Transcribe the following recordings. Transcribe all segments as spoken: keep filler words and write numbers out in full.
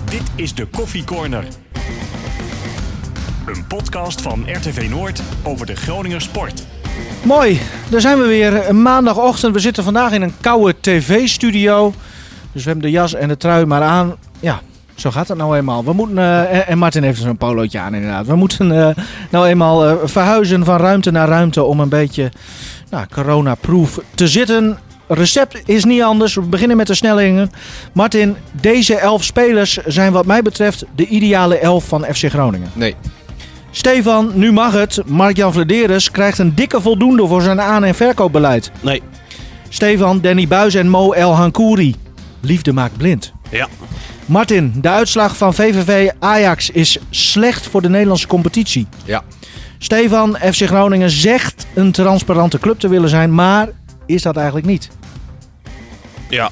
Dit is de Koffie Corner. Een podcast van R T V Noord over de Groninger sport. Mooi, daar zijn we weer. Maandagochtend. We zitten vandaag in een koude tv-studio. Dus we hebben de jas en de trui maar aan. Ja, zo gaat het nou eenmaal. We moeten, uh, en Martin heeft zo'n polootje aan inderdaad. We moeten uh, nou eenmaal uh, verhuizen van ruimte naar ruimte om een beetje nou, corona-proof te zitten. Recept is niet anders. We beginnen met de snellingen. Martin, deze elf spelers zijn wat mij betreft de ideale elf van F C Groningen. Nee. Stefan, nu mag het. Mark-Jan Vladeres krijgt een dikke voldoende voor zijn aan- en verkoopbeleid. Nee. Stefan, Danny Buijs en Mo El Hankouri. Liefde maakt blind. Ja. Martin, de uitslag van V V V Ajax is slecht voor de Nederlandse competitie. Ja. Stefan, F C Groningen zegt een transparante club te willen zijn, maar is dat eigenlijk niet? Ja.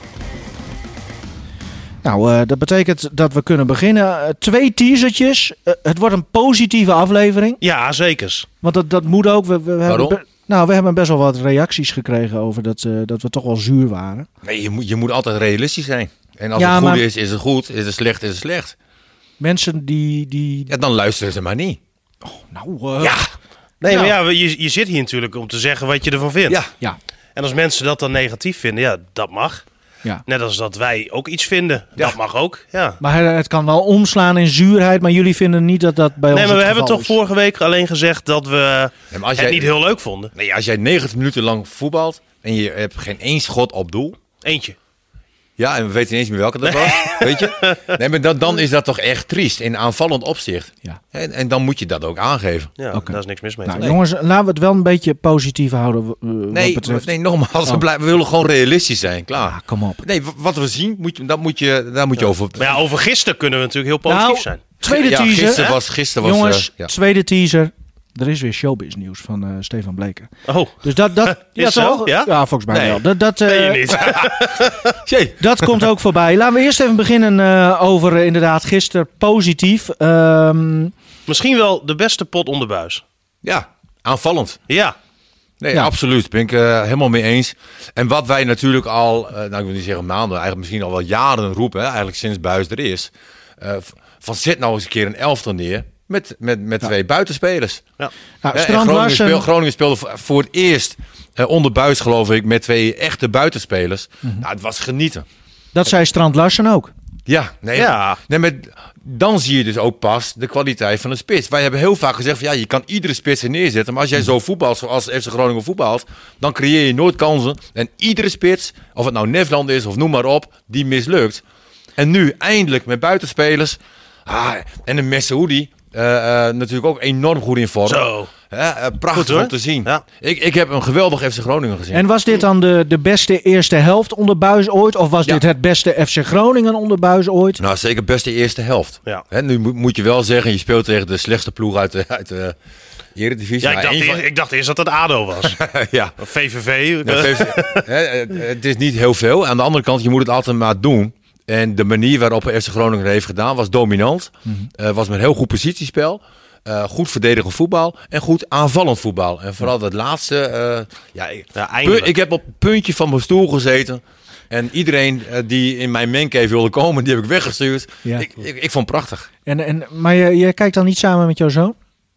Nou, uh, dat betekent dat we kunnen beginnen. Uh, twee teasertjes. Uh, het wordt een positieve aflevering. Ja, zekers. Want dat, dat moet ook. We, we Waarom? hebben be- nou, we hebben best wel wat reacties gekregen over dat, uh, dat we toch wel zuur waren. Nee, je moet, je moet altijd realistisch zijn. En als Ja, het goed maar- is, is het goed. Is het slecht, is het slecht. Mensen die... die... Ja, dan luisteren ze maar niet. Nou, uh, Ja. Nee, Nou. maar ja, je, je zit hier natuurlijk om te zeggen wat je ervan vindt. Ja. Ja. En als mensen dat dan negatief vinden, ja, dat mag. Ja. Net als dat wij ook iets vinden. Ja. Dat mag ook, ja. Maar het kan wel omslaan in zuurheid, maar jullie vinden niet dat dat bij ons Nee, maar we het hebben geval toch is. vorige week alleen gezegd dat we Nee, maar als het jij, niet heel leuk vonden. nee, als jij negentig minuten lang voetbalt en je hebt geen één schot op doel. Eentje. Ja, en we weten niet eens meer welke dat was. Weet je? Nee, maar dan, dan is dat toch echt triest in aanvallend opzicht. Ja. En, en dan moet je dat ook aangeven. Ja, Oké. daar is niks mis mee. Nou, te jongens, laten we het wel een beetje positief houden uh, wat Nee, betreft. nee nogmaals, Oh. we, blijven, we willen gewoon realistisch zijn. Klaar. Ah, kom op. Nee, w- wat we zien, moet je, dat moet je, daar moet je over... Maar ja, over gisteren kunnen we natuurlijk heel positief Nou, zijn. Tweede ja, teaser. Gisteren was... Gisteren was Jongens, uh, ja. tweede teaser. Er is weer showbiz nieuws van uh, Stefan Bleker. Oh, Dus dat... dat Is zo? toch? Ja? volgens mij Nee. wel. Dat, dat, uh, ben je niet. Jee. dat komt ook voorbij. Laten we eerst even beginnen uh, over uh, inderdaad gisteren positief. Um, Misschien wel de beste pot onder buis. Ja, aanvallend. Ja. Nee, Ja. absoluut. Ben ik uh, helemaal mee eens. En wat wij natuurlijk al, uh, nou ik wil niet zeggen maanden, eigenlijk misschien al wel jaren roepen, hè, eigenlijk sinds Buijs er is. Uh, van zet nou eens een keer een elftal neer met, met, met twee buitenspelers. Ja. nou, Hè, en Strand Groningen, Larsen... speel, Groningen speelde voor, voor het eerst uh, onder Buijs geloof ik met twee echte buitenspelers. Mhm. Nou, het was genieten. Dat zei Strand Larsen ook. Ja, nee, Ja. nee maar dan zie je dus ook pas de kwaliteit van een spits. Wij hebben heel vaak gezegd van ja, je kan iedere spits er neerzetten. Maar als jij zo voetbalt zoals F C Groningen voetbalt, dan creëer je nooit kansen. En iedere spits, of het nou Nefland is of noem maar op, die mislukt. En nu eindelijk met buitenspelers. Ah, en een Messoudi, uh, uh, natuurlijk ook enorm goed in vorm. Zo. Hè, uh, prachtig Goed, hoor. om te zien. Ja. Ik, ik heb een geweldig F C Groningen gezien. En was dit dan de, de beste eerste helft onder Buijs ooit? Of was Ja. dit het beste F C Groningen onder Buijs ooit? Nou, zeker best de eerste helft. Ja. Hè, nu moet, moet je wel zeggen, je speelt tegen de slechtste ploeg uit de, uit de Eredivisie. Ja, ik Maar dacht, één van- eerst, ik dacht eerst dat het A D O was. ja. Of V V V. Ja, V V hè, het, het is niet heel veel. Aan de andere kant, je moet het altijd maar doen. En de manier waarop F C Groningen het heeft gedaan was dominant. Mm-hmm. Uh, was met heel goed positiespel. Uh, goed verdedigend voetbal. En goed aanvallend voetbal. En vooral dat laatste. Uh, ja, ik, Ja, eindelijk. pu- ik heb op het puntje van mijn stoel gezeten. En iedereen uh, die in mijn mancave wilde komen, die heb ik weggestuurd. Ja. Ik, ik, ik vond het prachtig. En, en, maar je, je kijkt dan niet samen met jouw zoon?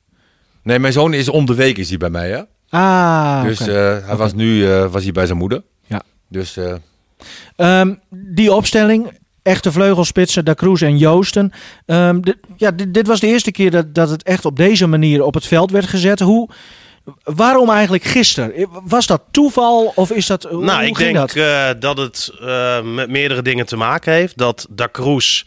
Nee, mijn zoon is om de week is hij bij mij. Hè? Ah, dus oké. uh, hij was nu uh, was hij bij zijn moeder. Ja. Dus uh, Um, die opstelling, echte vleugelspitsen, Da Cruz en Joosten. Um, dit, ja, dit, dit was de eerste keer dat, dat het echt op deze manier op het veld werd gezet. Hoe, waarom eigenlijk gisteren? Was dat toeval of is dat... Hoe, Nou, hoe ik ging denk dat? uh, dat het uh, met meerdere dingen te maken heeft. Dat Da Cruz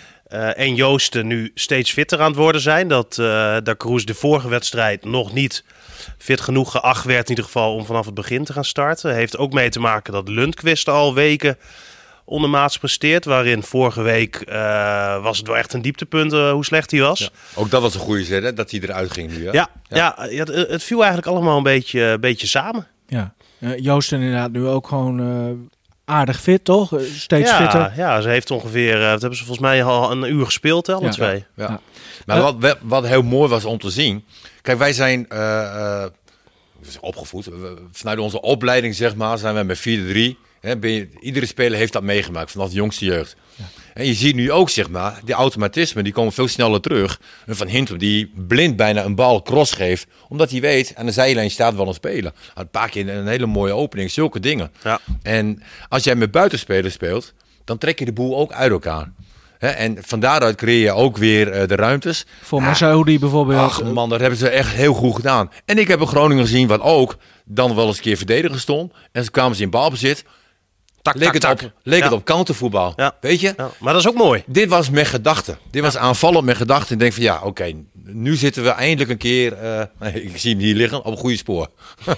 uh, en Joosten nu steeds fitter aan het worden zijn. Dat uh, Da Cruz de vorige wedstrijd nog niet fit genoeg geacht werd in ieder geval om vanaf het begin te gaan starten. Heeft ook mee te maken dat Lundqvist al weken ondermaats presteert. Waarin vorige week uh, was het wel echt een dieptepunt uh, hoe slecht hij was. ja. Ook dat was een goede zet, hè, dat hij eruit ging nu. Hè? Ja, ja. ja het, het viel eigenlijk allemaal een beetje, een beetje samen. Ja. Uh, Joosten inderdaad nu ook gewoon uh, aardig fit, toch? Uh, steeds ja, fitter. Ja, ze heeft ongeveer, uh, dat hebben ze volgens mij al een uur gespeeld, hè, alle Ja. twee. Ja. Ja. Maar Uh, wat, wat heel mooi was om te zien. Kijk, wij zijn uh, uh, opgevoed. We, vanuit onze opleiding, zeg maar, zijn wij met vier drie. Hè, ben je, iedere speler heeft dat meegemaakt vanaf de jongste jeugd. Ja. En je ziet nu ook, zeg maar, die automatismen die komen veel sneller terug. En Van Hintem die blind bijna een bal cross geeft, omdat hij weet, aan de zijlijn staat wel een speler. Een paar keer een hele mooie opening, zulke dingen. Ja. En als jij met buitenspelers speelt, dan trek je de boel ook uit elkaar. He, en van daaruit creëer je ook weer uh, de ruimtes. Voor Massaoudi bijvoorbeeld. Ach man, dat hebben ze echt heel goed gedaan. En ik heb een Groningen gezien wat ook dan wel eens een keer verdedigen stond. En ze kwamen ze in balbezit. Tak, Leek, tak, het, tak. op, leek Ja. het op countervoetbal. Ja. Weet je? Ja, maar dat is ook mooi. Dit was met gedachten. Dit was aanvallend met gedachten. Ik denk van ja, oké, okay, nu zitten we eindelijk een keer, uh, nee, ik zie hem hier liggen, op een goede spoor.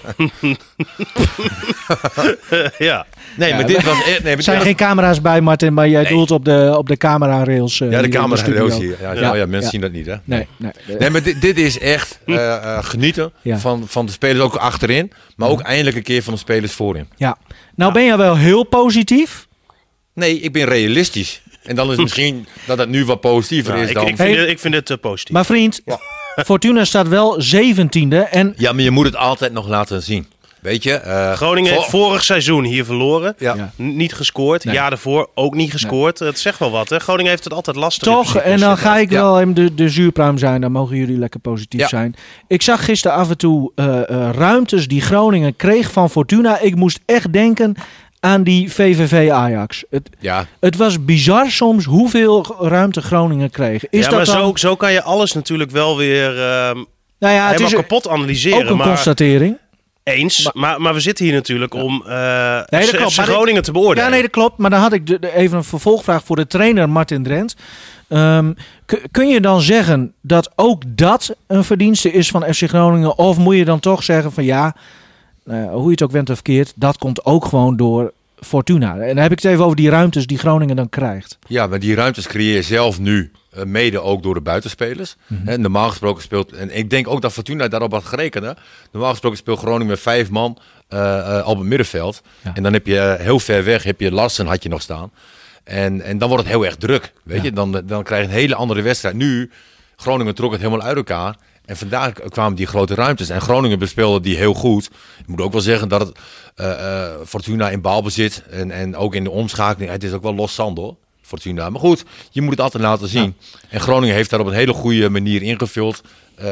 ja. Nee, Ja, maar dit was... Nee, maar Er zijn dit geen camera's bij, Martin, maar jij Nee. doelt op de, op de camera-rails. uh, was, ja, de hier in camera studio. roos hier. Ja, ja. Oh ja, mensen Ja. zien dat niet, hè? Nee, nee. Nee, maar dit, dit is echt uh, uh, genieten Ja. van, van de spelers ook achterin. Maar ook eindelijk een keer van de spelers voorin. Ja. Nou ben je wel heel positief. Nee, ik ben realistisch. En dan is het misschien dat het nu wat positiever Nou, is ik, dan... ik, vind Hey. het, ik vind het uh, positief. Maar vriend, Fortuna staat wel zeventiende. En Ja, maar je moet het altijd nog laten zien. Weet je? Uh, Groningen heeft voor- vorig seizoen hier verloren. Ja. Ja. N- Niet gescoord. Nee. Jaar daarvoor ook niet gescoord. Het zegt wel wat. Hè? Groningen heeft het altijd lastig. in toch, principe en dan zitten. ga ik Ja. wel hem de, de zuurpruim zijn. Dan mogen jullie lekker positief Ja. zijn. Ik zag gisteren af en toe uh, uh, ruimtes die Groningen kreeg van Fortuna. Ik moest echt denken aan die V V V Ajax. Het, Ja, het was bizar soms hoeveel ruimte Groningen kreeg. Is ja, dat maar dan... zo, zo kan je alles natuurlijk wel weer ehm nou ja, het helemaal is kapot analyseren. ook een maar constatering. eens. Maar, maar we zitten hier natuurlijk om uh, dat F C klopt, maar dit- Groningen te beoordelen. Ja, nee, dat klopt. Maar dan had ik de, de- even een vervolgvraag voor de trainer Martin Drent. Um, k- kun je dan zeggen dat ook dat een verdienste is van F C Groningen? Of moet je dan toch zeggen van ja, uh, hoe je het ook went of keert, dat komt ook gewoon door Fortuna. En dan heb ik het even over die ruimtes die Groningen dan krijgt. ja, maar die ruimtes creëer je zelf nu. Uh, mede ook door de buitenspelers. Mhm. Hè, normaal gesproken speelt... En ik denk ook dat Fortuna daarop had gerekend. Hè? Normaal gesproken speelt Groningen met vijf man uh, uh, op het middenveld. Ja. En dan heb je uh, heel ver weg, heb je Larsen had je nog staan. En, en dan wordt het heel erg druk. Weet Ja. je? Dan, dan krijg je een hele andere wedstrijd. Nu, Groningen trok het helemaal uit elkaar. En vandaar kwamen die grote ruimtes. En Groningen bespeelde die heel goed. Ik moet ook wel zeggen dat het uh, uh, Fortuna in balbezit. En, en ook in de omschakeling. Het is ook wel los zand hoor. Fortuna. Maar goed, je moet het altijd laten zien. Ja. En Groningen heeft daar op een hele goede manier ingevuld. Uh,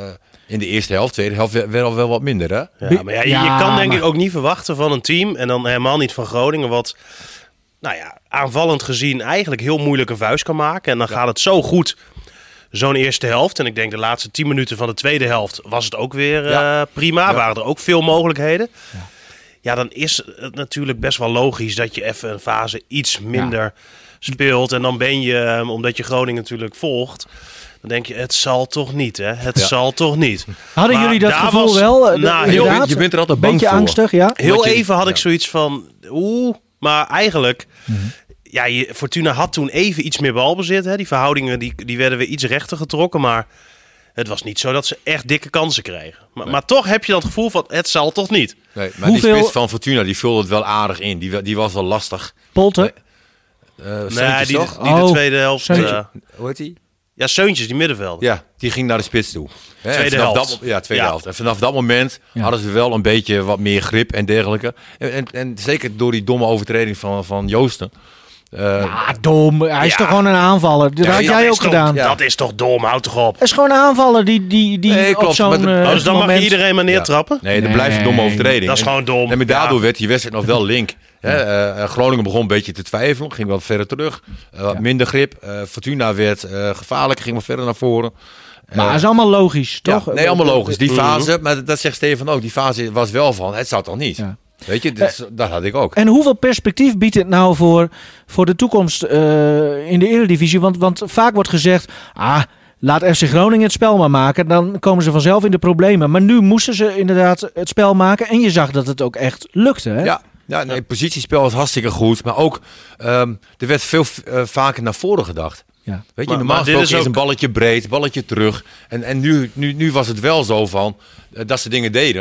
in de eerste helft, tweede helft wel, wel wat minder. Hè? Ja, maar ja, je, Ja, je kan denk maar- ik ook niet verwachten van een team, en dan helemaal niet van Groningen, wat nou ja, aanvallend gezien eigenlijk heel moeilijk een vuist kan maken. En dan Ja. gaat het zo goed, zo'n eerste helft. En ik denk de laatste tien minuten van de tweede helft was het ook weer Ja. uh, prima. Ja. Waren er ook veel mogelijkheden. Ja. Ja, dan is het natuurlijk best wel logisch dat je even een fase iets minder speelt. En dan ben je, um, omdat je Groningen natuurlijk volgt, dan denk je, het zal toch niet, hè? Het Ja. zal toch niet. Hadden Maar jullie dat daar gevoel was- wel? Eh, Nou, de- heel- inderdaad? je bent er altijd bang Beetje voor. angstig, ja? Heel Omdat je- even had ik ja. zoiets van, oeh, maar eigenlijk, ja, je, Fortuna had toen even iets meer balbezit. Hè. Die verhoudingen die, die werden weer iets rechter getrokken, maar het was niet zo dat ze echt dikke kansen kregen. Maar, maar toch heb je dan het gevoel van, het zal toch niet. Nee, maar Hoeveel- die spits van Fortuna die vulde het wel aardig in. Die, die was wel lastig. Polter? Uh, Nee, Seuntjes, die, toch? die de Oh, tweede helft. Seuntje. eh, Hoe heet die? ja, Seuntjes, die middenvelder. Ja, die ging naar de spits toe. Hè, en Tweede vanaf helft. Dat, ja, tweede Ja. helft. En vanaf dat moment Ja. hadden ze wel een beetje wat meer grip en dergelijke. En, en, en zeker door die domme overtreding van, van Joosten. Uh, Ah, dom. Hij is Ja. toch gewoon een aanvaller. Dat Ja, had dat jij is ook toch- gedaan. Ja. Dat is toch dom, houd toch op. Het is gewoon een aanvaller die, die, die Nee, op klopt, zo'n maar de- eh, Oh, dus dan mag moment... iedereen maar neertrappen? nee, dat Nee. blijft een domme overtreding. Dat is En- gewoon dom. En maar daardoor Ja. werd die wedstrijd nog wel link. Hè, uh, Groningen begon een beetje te twijfelen. Ging wat verder terug. Uh, wat Ja. minder grip. Uh, Fortuna werd uh, gevaarlijk. Ging wat verder naar voren. Maar het is allemaal logisch, Ja, toch? nee, allemaal logisch. Die Mhm. fase, maar dat zegt Stefan ook. Die fase was wel van, het zou toch niet? Ja. Weet je, dus, dat had ik ook. En hoeveel perspectief biedt het nou voor, voor de toekomst eh, in de Eredivisie? Want, want vaak wordt gezegd, ah, laat F C Groningen het spel maar maken. Dan komen ze vanzelf in de problemen. Maar nu moesten ze inderdaad het spel maken. En je zag dat het ook echt lukte. Hè? Ja, ja nee, positiespel was hartstikke goed. Maar ook, um, er werd veel uh, vaker naar voren gedacht. Ja. Weet je, Maar- normaal maar dit gesproken is is ook- een balletje breed, balletje terug. En, en nu, nu, nu was het wel zo van, uh, dat ze dingen deden.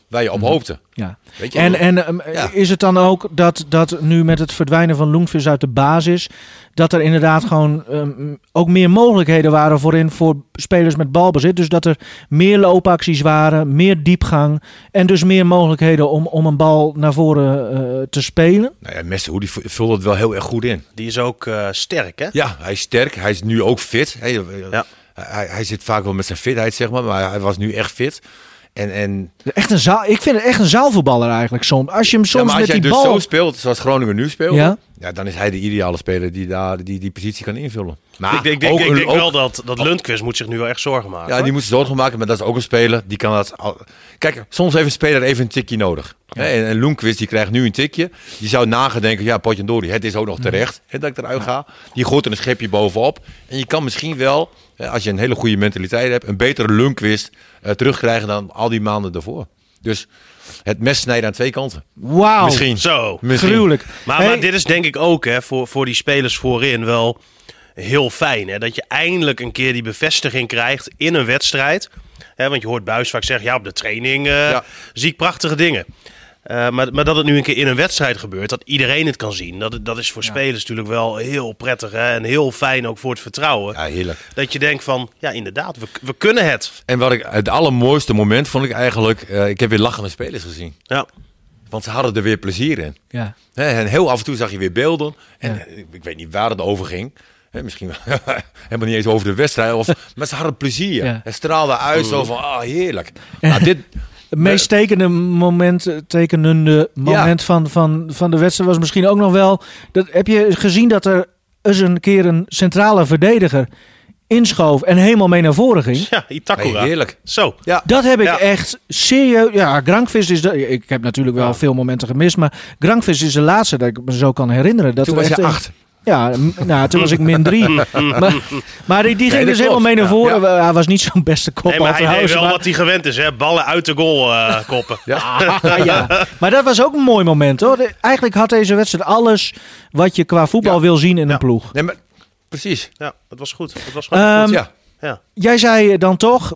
waar je op hoopte. Ja. Weet je? En, en um, Ja. is het dan ook dat, dat nu met het verdwijnen van Lundqvist uit de basis, dat er inderdaad gewoon um, ook meer mogelijkheden waren voorin voor spelers met balbezit? Dus dat er meer loopacties waren, meer diepgang en dus meer mogelijkheden om, om een bal naar voren uh, te spelen? Nou ja, Messi, die vult het wel heel erg goed in. Die is ook uh, sterk, hè? Ja, hij is sterk. Hij is nu ook fit. Hij, Ja. hij, hij zit vaak wel met zijn fitheid, zeg maar. Maar hij was nu echt fit. En, en, Echt een zaal, ik vind het echt een zaalvoetballer eigenlijk soms. Als je hem ja, soms maar als met jij die dus bal... zo speelt, zoals Groningen nu speelt, Ja. ja, dan is hij de ideale speler die daar die, die positie kan invullen. Maar ik denk, denk, ook ik een- denk ook- wel dat, dat Lundqvist moet zich nu wel echt zorgen maken. Ja, hoor. die moet ze zorgen maken, maar dat is ook een speler. Die kan dat. Al... Kijk, soms heeft een speler even een tikje nodig. Hè? En, en Lundqvist die krijgt nu een tikje. Die zou nagedenken, ja, potjandori, het is ook nog terecht hè, dat ik eruit ga. Die gooit er een schepje bovenop. En je kan misschien wel, hè, als je een hele goede mentaliteit hebt, een betere Lundqvist uh, terugkrijgen dan al die maanden daarvoor. Dus het mes snijden aan twee kanten. Wauw, Misschien. Zo. Misschien. gruwelijk. Maar, Hey, maar dit is denk ik ook hè, voor, voor die spelers voorin wel heel fijn. Hè? Dat je eindelijk een keer die bevestiging krijgt in een wedstrijd. Hè, want je hoort Buijs vaak zeggen, ja, op de training uh, Ja. zie ik prachtige dingen. Uh, maar, maar dat het nu een keer in een wedstrijd gebeurt, dat iedereen het kan zien. Dat, dat is voor spelers natuurlijk wel heel prettig hè? En heel fijn ook voor het vertrouwen. Ja, heerlijk. Dat je denkt van, ja inderdaad, we, we kunnen het. En wat ik het allermooiste moment vond ik eigenlijk, uh, ik heb weer lachende spelers gezien. Ja. Want ze hadden er weer plezier in. ja. Hè, en heel af en toe zag je weer beelden. En Ja. eh, ik weet niet waar het over ging. Hè, misschien wel helemaal niet eens over de wedstrijd. Of, maar ze hadden plezier. Ja. Het straalde uit zo van, ah, heerlijk. Nou, dit, Het meest tekende moment, tekenende moment van, van, van de wedstrijd was misschien ook nog wel... Dat, heb je gezien dat er eens een keer een centrale verdediger inschoof en helemaal mee naar voren ging? Ja, Itakura. nee, heerlijk. Zo. Ja. Dat heb ik Ja. echt serieus... Ja, Grankvist is... De, ik heb natuurlijk wel veel momenten gemist, maar Grankvist is de laatste dat ik me zo kan herinneren. Dat Toen er was echt je een- acht. Ja, m- nou, toen was ik min drie. maar maar die, die ging dat dus helemaal klopt. mee naar Ja. voren. Hij was niet zo'n beste kop. Nee, maar hij deed wel wat hij gewend is, hè? Ballen uit de goal uh, koppen. Ja, ja. Maar dat was ook een mooi moment, hoor. De- eigenlijk had deze wedstrijd alles wat je qua voetbal Ja. wil zien in een ploeg. Nee, maar, precies. Ja, het was goed. Het was gewoon Ehm, goed. Ja. Ja. Jij zei dan toch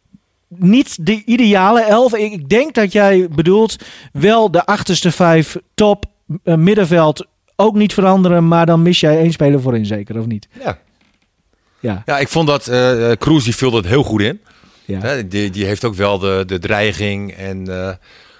niet de ideale elf. Ik ik denk dat jij bedoelt wel de achterste vijf top eh, middenveld ook niet veranderen, maar dan mis jij één speler voorin zeker, of niet? Ja. Ja. Ja, ik vond dat uh, Kroes die vulde het heel goed in. Ja. Hè, die, die heeft ook wel de, de dreiging en uh,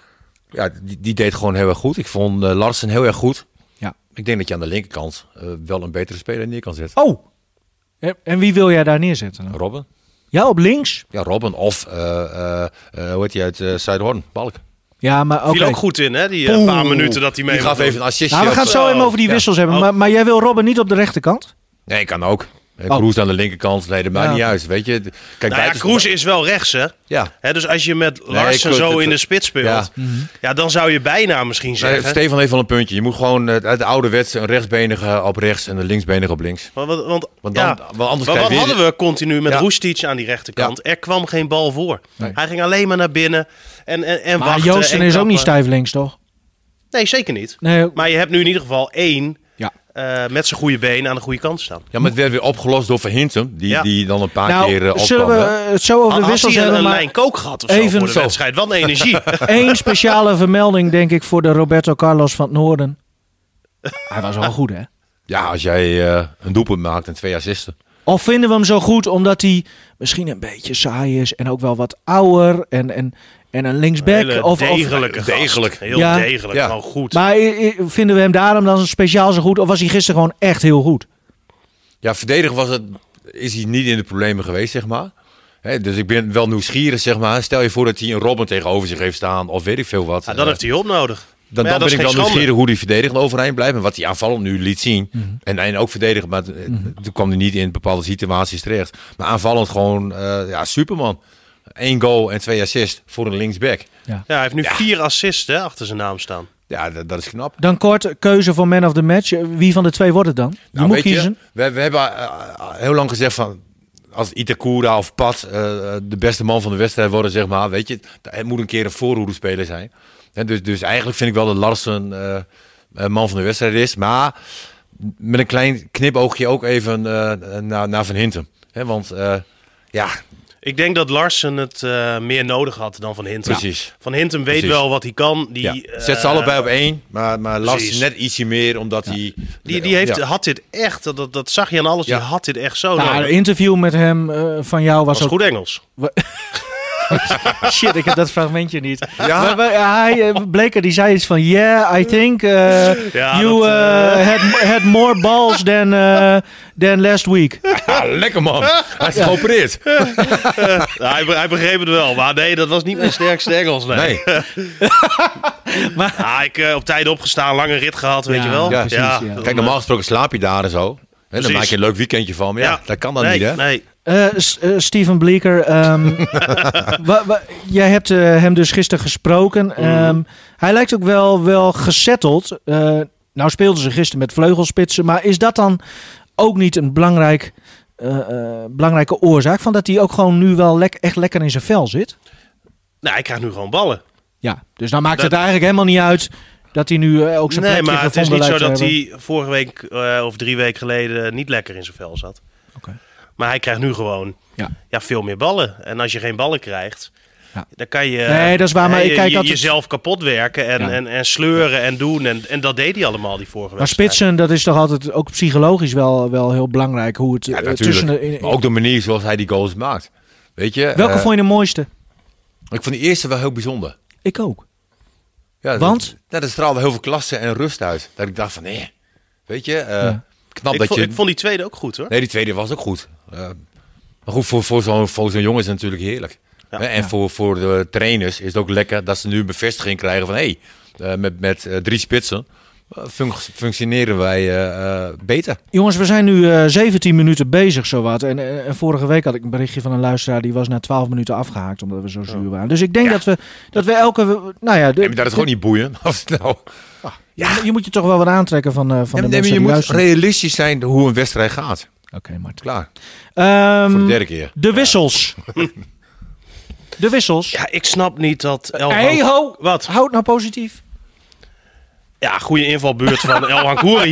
ja, die, die deed gewoon heel erg goed. Ik vond uh, Larsen heel erg goed. Ja. Ik denk dat je aan de linkerkant uh, wel een betere speler neer kan zetten. Oh, en, en wie wil jij daar neerzetten dan? Robben. Ja, op links? Ja, Robben of uh, uh, uh, hoe heet hij uit uh, Zuidhoorn? Balk. Ja, maar oké. Viel ook goed in, hè? Die uh, Oeh. paar minuten dat hij mee Die gaf mocht even een assistje. Nou, we gaan het op, zo uh, even over die ja. wissels hebben. Oh. Maar, maar jij wil Robben niet op de rechterkant? Nee, kan ook. En Oh. Kroes aan de linkerkant, nee, dat maakt Ja. niet uit. Weet je, kijk, Nou ja, buiten- Kroes is wel rechts, hè? Ja. Hè, dus als je met Nee, Larsen ik- zo het- in de spits speelt, Ja. ja. dan zou je bijna misschien Nee, zeggen. Stefan heeft wel een puntje. Je moet gewoon uh, uit de ouderwetse een rechtsbenige op rechts en een linksbenige op links. Want, want, want, Want dan- ja, want anders maar krijg wat je weer- hadden we continu met Ja. Roestic aan die rechterkant? Er kwam geen bal voor. Nee. Hij ging alleen maar naar binnen en, en, en Maar wachten. Joosten en is ook niet knappen. stijf links, toch? Nee, zeker niet. Nee, Maar je hebt nu in ieder geval één ja. uh, met zijn goede been aan de goede kant staan. Ja, maar het werd weer opgelost door Verhintem. Die, Ja. die dan een paar Nou, keer uh, zullen we opkwam, hè. uh, het zo over de Had wissels hij een, hebben, een maar lijn kook gehad of zo even voor de zo. wedstrijd? Wat een energie. één speciale vermelding, denk ik, voor de Roberto Carlos van het Noorden. Hij was wel goed, hè? Ja, als jij uh, een doelpunt maakt en twee assisten. Of vinden we hem zo goed omdat hij misschien een beetje saai is en ook wel wat ouder en, en, en een linksback? Hele Of, of, degelijke gast. degelijk. Heel Ja. degelijk, Ja. gewoon goed. maar i- i- vinden we hem daarom dan speciaal zo goed? Of was hij gisteren gewoon echt heel goed? Ja, verdedigen was het, is hij niet in de problemen geweest, zeg maar. Hè, dus ik ben wel nieuwsgierig, zeg maar. Stel je voor dat hij een Robben tegenover zich heeft staan of weet ik veel wat. Ja, dan Uh, heeft hij hulp nodig. Dan, Maar ja, dan dat ben ik is wel geen nieuwsgierig hoe die verdedigend overeind blijft. En wat hij aanvallend nu liet zien. Mm-hmm. En, en ook verdedigen, maar uh, toen kwam hij niet in bepaalde situaties terecht. Maar aanvallend gewoon, uh, ja, superman. Eén goal en twee assists voor een linksback. Ja, hij heeft nu vier assists hè, achter zijn naam staan. Ja, dat, dat is knap. Dan kort, keuze voor man of the match. Wie van de twee wordt het dan? Je Nou, moet weet kiezen. Je, we, we hebben uh, heel lang gezegd van... Als Itakura of Pat uh, de beste man van de wedstrijd worden, zeg maar. Weet je, het moet een keer een voorhoedenspeler zijn. He, dus, dus eigenlijk vind ik wel dat Larsen uh, man van de wedstrijd is. Maar met een klein knipoogje ook even uh, naar, naar Van Hintem. He, want uh, ja... Ik Ik denk dat Larsen het uh, meer nodig had dan Van Hintem. Precies. Van Hintem weet Precies. wel wat hij kan. Die, Ja. uh, Zet ze allebei op één, maar, maar Larsen precies. net ietsje meer, omdat Ja. hij... Die, die heeft, ja. had dit echt, dat, dat, dat zag je aan alles, Ja. die had dit echt zo Nou, nodig. een interview met hem uh, van jou was, was ook... goed Engels. Shit, ik heb dat fragmentje niet. Ja? Maar, maar, hij, uh, Bleker die zei iets van... Yeah, I think uh, Ja, you dat, uh, uh, had, had more balls than, uh, than last week. Ja, lekker man. Hij is geopereerd. Nou, hij, be- hij begreep het wel, maar nee, dat was niet mijn sterkste Engels. Nee. Nee. Maar, Ja, ik uh, op tijd opgestaan, lange rit gehad, weet Ja, je wel. ja, precies, ja. dan, Kijk, normaal gesproken slaap je daar en zo. Hè, dan Precies. maak je een leuk weekendje van. Maar ja, Ja. dat kan dan nee, niet, hè? Nee. Uh, S- uh, Steven Bleker, um, wa- wa- jij hebt uh, hem dus gisteren gesproken. Um, hij lijkt ook wel, wel gesetteld. Uh, nou speelden ze gisteren met vleugelspitsen, maar is dat dan ook niet een belangrijk, uh, uh, belangrijke oorzaak van dat hij ook gewoon nu wel lek- echt lekker in zijn vel zit? Nou, hij krijgt nu gewoon ballen. Ja, dus dan maakt Dat- het eigenlijk helemaal niet uit dat hij nu uh, ook zijn Nee, plekje maar het is gevonden niet zo lijkt te dat hebben. hij vorige week uh, of drie weken geleden niet lekker in zijn vel zat. Oké. Maar hij krijgt nu gewoon Ja. ja, veel meer ballen. En als je geen ballen krijgt, Ja. dan kan je, Nee, dat is waar, maar hè, ik je- kijk je- altijd- jezelf kapot werken en, Ja. en, en sleuren en doen. En, en dat deed hij allemaal die vorige Maar wedstrijd. spitsen, dat is toch altijd ook psychologisch wel, wel heel belangrijk. Hoe het Ja, uh, natuurlijk. tussen de... in- Maar ook de manier zoals hij die goals maakt. Weet je? Welke eh, vond je de mooiste? Ik vond die eerste wel heel bijzonder. Ik ook. Ja, dat- Want? Dat, dat straalde heel veel klasse en rust uit. Dat ik dacht van, nee. Weet je? eh, Ja. Knap ik, dat vond, je... ik vond die tweede ook goed hoor. Nee, die tweede was ook goed. Uh, maar goed, voor, voor zo'n voor zo'n jongen is het natuurlijk heerlijk. Ja. Hè, en Ja. voor, voor de trainers is het ook lekker dat ze nu een bevestiging krijgen van... hé, hey, uh, met, met uh, drie spitsen uh, func- functioneren wij uh, uh, beter. Jongens, we zijn nu uh, zeventien minuten bezig zowat. En, en, en vorige week had ik een berichtje van een luisteraar... die was na twaalf minuten afgehaakt omdat we zo zuur waren. Dus ik denk Ja. dat, we, dat we elke... Nou ja, de, Nee, maar dat is gewoon niet boeien. Of het nou... ja. Je moet je toch wel wat aantrekken van, uh, van Ja, de maar nee, mensen maar je die moet luisteren. realistisch zijn hoe een wedstrijd gaat. Oké, Martin. Klaar. Ehm, Voor de derde keer. de wissels. de wissels. Ja, ik snap niet dat El Hey ho, Wat? houd nou positief. Ja, goede invalbeurt van El Hankouri.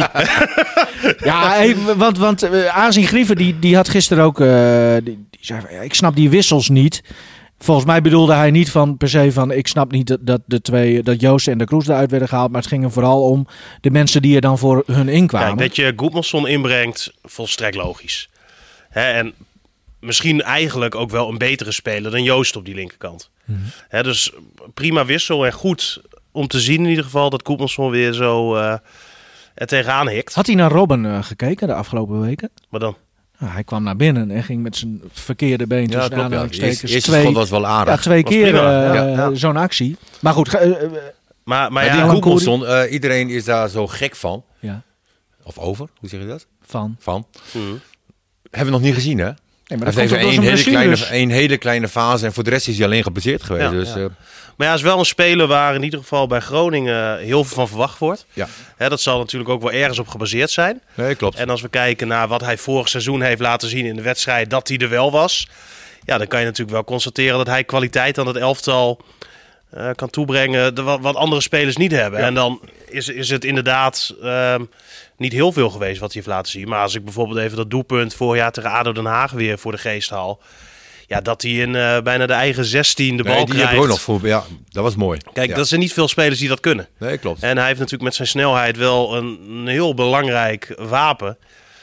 Ja, hey, want, want uh, Azin Grieven die, die had gisteren ook... Uh, die, die zei van, ja, ik snap die wissels niet. Volgens mij bedoelde hij niet van per se van... ik snap niet dat, dat, de twee, dat Joost en de Kroes eruit werden gehaald... maar het ging er vooral om de mensen die er dan voor hun inkwamen. Kijk, dat je Goedmanson inbrengt, volstrekt logisch. Hè, en misschien eigenlijk ook wel een betere speler dan Joost op die linkerkant. Mm-hmm. Hè, dus prima wissel en goed om te zien in ieder geval... dat Goedmanson weer zo uh, er tegenaan hikt. Had hij naar Robben uh, gekeken de afgelopen weken? Maar dan... Nou, hij kwam naar binnen en ging met zijn verkeerde been Ja, tussen klopt. Ja. De aanhalingstekens eerste, eerste twee, schot was wel aardig. ja, twee Was keer prima. uh, Ja, ja. zo'n actie. Maar goed, uh, uh, Maar, maar Maar ja, die Alan Goedmanson, uh, iedereen is daar zo gek van. ja, Of over, hoe zeg je dat? van. Van. hmm. Hebben we nog niet gezien, hè? Nee, maar Hij dat heeft komt even ook door één zijn hele, kleine, blessures. één hele kleine fase en voor de rest is hij alleen gebaseerd geweest. Ja, dus, ja. uh, Maar ja, het is wel een speler waar in ieder geval bij Groningen heel veel van verwacht wordt. ja, Hè, dat zal natuurlijk ook wel ergens op gebaseerd zijn. nee, klopt. En als we kijken naar wat hij vorig seizoen heeft laten zien in de wedstrijd, dat hij er wel was. Ja, dan kan je natuurlijk wel constateren dat hij kwaliteit aan het elftal uh, kan toebrengen de, wat, wat andere spelers niet hebben. Ja. En dan is, is het inderdaad uh, niet heel veel geweest wat hij heeft laten zien. Maar als ik bijvoorbeeld even dat doelpunt vorig jaar tegen A D O Den Haag weer voor de geest haal. Ja, dat hij in uh, bijna de eigen zestien de bal nee, die krijgt. heb ik ook nog voor. Ja, dat was mooi. Kijk, ja. dat zijn niet veel spelers die dat kunnen. Nee, klopt. En hij heeft natuurlijk met zijn snelheid wel een, een heel belangrijk wapen.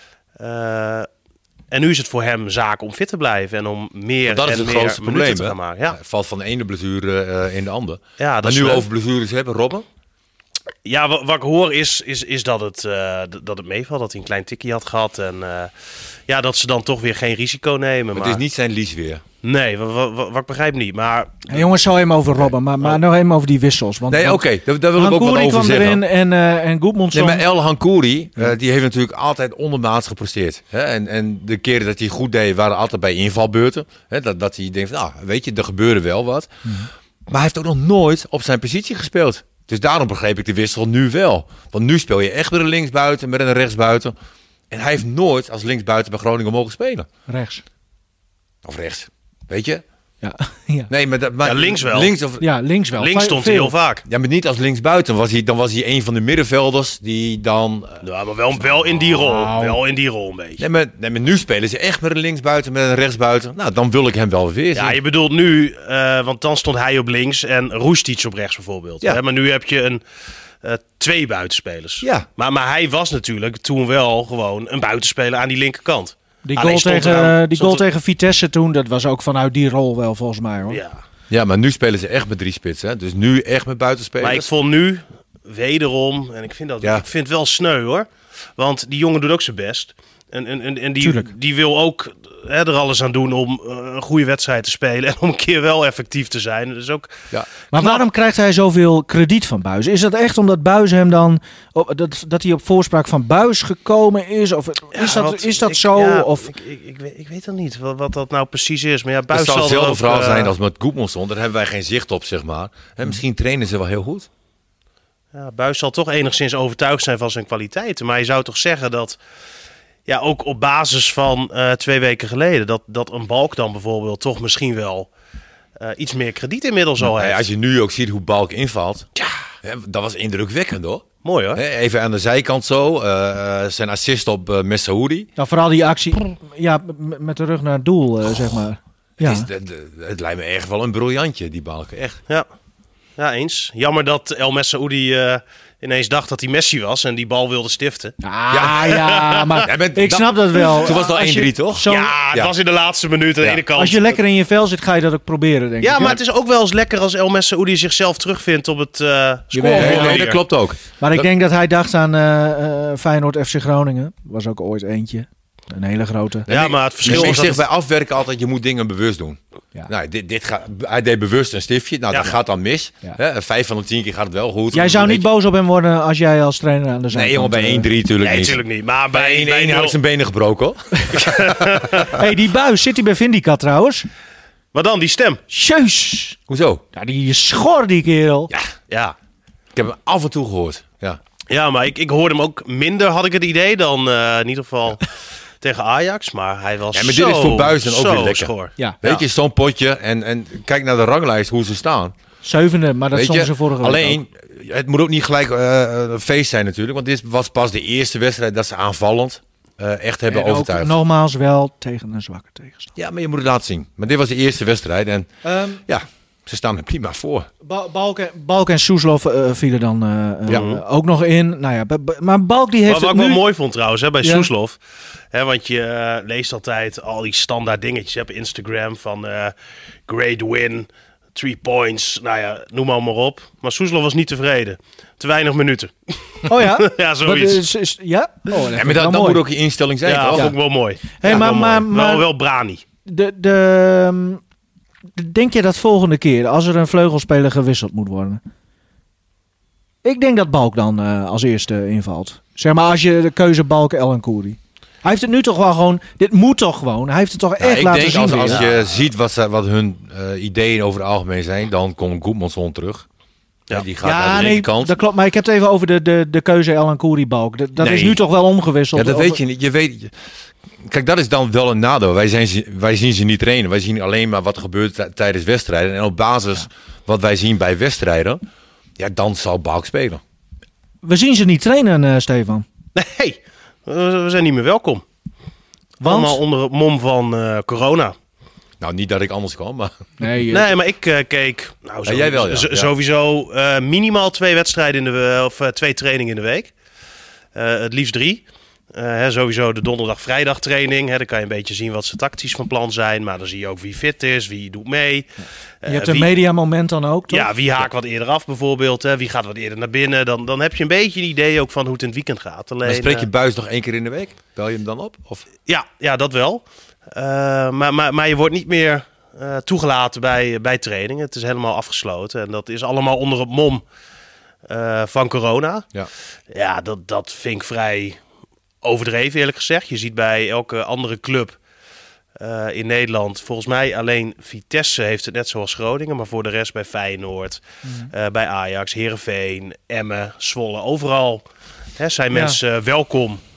Uh, en nu is het voor hem zaak om fit te blijven en om meer Want dat is en het meer grootste minuten probleem. te hè? gaan maken. Ja, Hij valt van de ene blessure uh, in de andere. ja, dat Maar is nu we leuk. over blessures hebben, Robben. Ja, wat, wat ik hoor is, is, is dat, het, uh, d- dat het meevalt. Dat hij een klein tikkie had gehad. En uh, ja, dat ze dan toch weer geen risico nemen. Maar Maar, het is niet zijn lies weer. Nee, wat, wat, wat, wat ik begrijp niet. Maar Hey, jongens, zo even over Robben, maar, maar nog even over die wissels. Want, Nee, want oké, daar, daar wil ik ook wat Hankouri over kwam zeggen. erin en, uh, en Goedmanson. Nee, maar El Hankouri, uh, die heeft natuurlijk altijd ondermaats gepresteerd. Hè? En, en de keren dat hij goed deed, waren altijd bij invalbeurten. Hè? Dat, dat hij denkt, nou, weet je, er gebeurde wel wat. Mm-hmm. Maar hij heeft ook nog nooit op zijn positie gespeeld. Dus daarom begreep ik de wissel nu wel. Want nu speel je echt met een linksbuiten, met een rechtsbuiten. En hij heeft nooit als linksbuiten bij Groningen mogen spelen. Rechts. Of rechts. Weet je? Ja, ja. Nee, maar, dat, maar Ja, links wel. Links, of, ja links wel. Links stond hij Veel. heel vaak. ja, maar niet als linksbuiten. Was hij, dan was hij een van de middenvelders die dan... eh, Ja, maar wel, wel in die rol. Nou. Wel in die rol een beetje. Nee maar, nee, maar nu spelen ze echt met een linksbuiten, met een rechtsbuiten. Nou, dan wil ik hem wel weer zien. Ja, je bedoelt nu, uh, want dan stond hij op links en Roestic op rechts bijvoorbeeld. Ja. Hè? Maar nu heb je een, uh, twee buitenspelers. Ja. Maar, maar hij was natuurlijk toen wel gewoon een buitenspeler aan die linkerkant. Die Alleen goal, stond tegen, eraan- die stond goal er- tegen Vitesse toen, dat was ook vanuit die rol wel volgens mij hoor. Ja. Ja, maar nu spelen ze echt met drie spitsen. Hè? Dus nu echt met buitenspelers. Maar ik vond nu wederom, en ik vind dat Ja. ik vind het wel sneu hoor. Want die jongen doet ook zijn best. En, en, en, en die, Tuurlijk. die wil ook hè, er alles aan doen om uh, een goede wedstrijd te spelen. En om een keer wel effectief te zijn. Dus ook, Ja. Maar knap. waarom krijgt hij zoveel krediet van Buijs? Is dat echt omdat Buijs hem dan op, dat, dat hij op voorspraak van Buijs gekomen is? Of is Ja, dat, wat- is dat ik- zo? ja, of, ik, ik, ik, weet, ik weet dan niet wat, wat dat nou precies is. Maar ja, Het Buijs zou zal er hetzelfde ook, verhaal eh, zijn als met Goedmanson. Daar hebben wij geen zicht op, zeg maar. En misschien trainen ze wel heel goed. Ja, Buijs zal toch enigszins overtuigd zijn van zijn kwaliteiten. Maar je zou toch zeggen dat, ja, ook op basis van uh, twee weken geleden, dat, dat een Balk dan bijvoorbeeld toch misschien wel uh, iets meer krediet inmiddels al Nee, heeft. als je nu ook ziet hoe Balk invalt. Ja. Hè, dat was indrukwekkend hoor. Mooi hoor. Hè, even aan de zijkant zo. uh, zijn assist op uh, Messaoudi. nou, vooral die actie ja, m- met de rug naar het doel, eh, zeg maar. Ja. Het, is, de- de- het lijkt me echt wel een briljantje, die Balk. Echt. Ja. Ja, eens. Jammer dat El Messaoudi uh, ineens dacht dat hij Messi was en die bal wilde stiften. Ah, ja, maar Ja, maar ik dat- snap dat wel. Toen was het al Als je één drie, toch? zo'n- ja, het ja. was in de laatste minuut aan de Ja. ene kant. Als je lekker in je vel zit, ga je dat ook proberen, denk Ja, ik. maar het is ook wel eens lekker als El Messaoudi zichzelf terugvindt op het uh, scorebord. Nee, Nee, nee, weer. dat klopt ook. Maar ik Dat- denk dat hij dacht aan eh eh, Feyenoord F C Groningen. Was ook ooit eentje. Een hele grote. Ja, maar het verschil Dus ik is dat zeg het- bij afwerken altijd, je moet dingen bewust doen. Ja. Nou, dit, dit gaat, hij deed bewust een stiftje. Nou, Ja. dat gaat dan mis. Ja. Hè, vijf van de tien keer gaat het wel goed. Jij zou Weet niet je- boos op hem worden als jij als trainer aan de zijkant... Nee, jongen, bij eh, één drie natuurlijk Nee, niet. natuurlijk niet. Maar Bij bij één bij één had nul- ik zijn benen gebroken, hoor. hey, die buis, zit hij bij Vindicat trouwens? Maar dan die stem. Jezus. Hoezo? Ja, die schor die kerel. Ja, Ja. ik heb hem af en toe gehoord. Ja. Ja, maar ik, ik hoorde hem ook minder, had ik het idee, dan uh, in ieder geval tegen Ajax. Maar hij was Ja, maar dit zo, is voor Buijs dan ook zo weer lekker. schor. Ja, Weet je, zo'n potje. En, en kijk naar de ranglijst, hoe ze staan. zevende, maar dat Weet stonden je, ze vorige week alleen, het moet ook niet gelijk uh, een feest zijn natuurlijk. Want dit was pas de eerste wedstrijd dat ze aanvallend uh, echt ook. hebben En ook overtuigd. nogmaals wel tegen een zwakke tegenstander. Ja, maar je moet het laten zien. Maar dit was de eerste wedstrijd. En Um, ja, ze staan er prima voor. Balk, en, Balk en Soeslof uh, vielen dan uh, Ja. uh, ook nog in. Nou ja, b- b- maar Balk die heeft Wat, wat het ik nu... wel mooi vond trouwens hè, bij Ja. Soeslof. Hè, want je uh, leest altijd al die standaard dingetjes hè, op Instagram van uh, great win, three points, nou ja, noem maar maar op. Maar Soeslof was niet tevreden. Te weinig minuten. Oh ja? Ja, Wat zoiets. is, is, ja? Oh, dat Ja, vind maar ik dat, wel dat mooi. moet ook je instelling zijn, Ja, toch? vond ik wel mooi. Hey, Ja, maar- wel, maar- mooi. maar- wel, wel brani. De, de, um, denk je dat volgende keer, als er een vleugelspeler gewisseld moet worden... Ik denk dat Balk dan uh, als eerste invalt. Zeg maar als je de keuze Balk, El en Koeri. Hij heeft het nu toch wel gewoon... Dit moet toch gewoon. Hij heeft het toch Ja, echt ik laten denk zien als, weer. als je ziet wat, ze, wat hun uh, ideeën over het algemeen zijn, dan komt Goedmanson terug. Ja. Ja, die gaat Ja, naar de nee, linkerkant. dat klopt. Maar ik heb het even over de, de, de keuze El en Koeri Balk. Dat, dat Nee. is nu toch wel omgewisseld. Ja, dat Of- weet je niet. Je weet, kijk, dat is dan wel een nadeel. Wij, zijn, ze- wij zien ze niet trainen. Wij zien alleen maar wat er gebeurt t- tijdens wedstrijden. En op basis wat wij zien bij wedstrijden, ja, dan zal Balk spelen. We zien ze niet trainen, uh, Stefan. Nee, we we zijn niet meer welkom. Want? Allemaal onder het mom van uh, corona. Nou, niet dat ik anders kan, maar... Nee, uh, Nee, maar ik uh, keek nou, Ja, jij wel, ja. z- Ja. sowieso uh, minimaal twee wedstrijden in de we- of uh, twee trainingen in de week. Uh, het liefst drie. Uh, hè, sowieso de donderdag-vrijdag training. Hè, dan kan je een beetje zien wat ze tactisch van plan zijn. Maar dan zie je ook wie fit is, wie doet mee. je Uh, hebt een wie- mediamoment dan ook, toch? Ja, wie haakt wat eerder af bijvoorbeeld. Hè, wie gaat wat eerder naar binnen. Dan, dan heb je een beetje een idee ook van hoe het in het weekend gaat. Alleen, Maar spreek je uh, Buis nog één keer in de week? Bel je hem dan op? Of? Ja, ja, dat wel. Uh, maar, maar, maar je wordt niet meer uh, toegelaten bij, bij trainingen. Het is helemaal afgesloten. En dat is allemaal onder het mom uh, van corona. Ja. Ja, dat, dat vind ik vrij overdreven eerlijk gezegd. Je ziet bij elke andere club uh, in Nederland... volgens mij alleen Vitesse heeft het net zoals Groningen... maar voor de rest bij Feyenoord, mm. uh, bij Ajax, Heerenveen, Emmen, Zwolle... overal hè, zijn Ja. mensen uh, welkom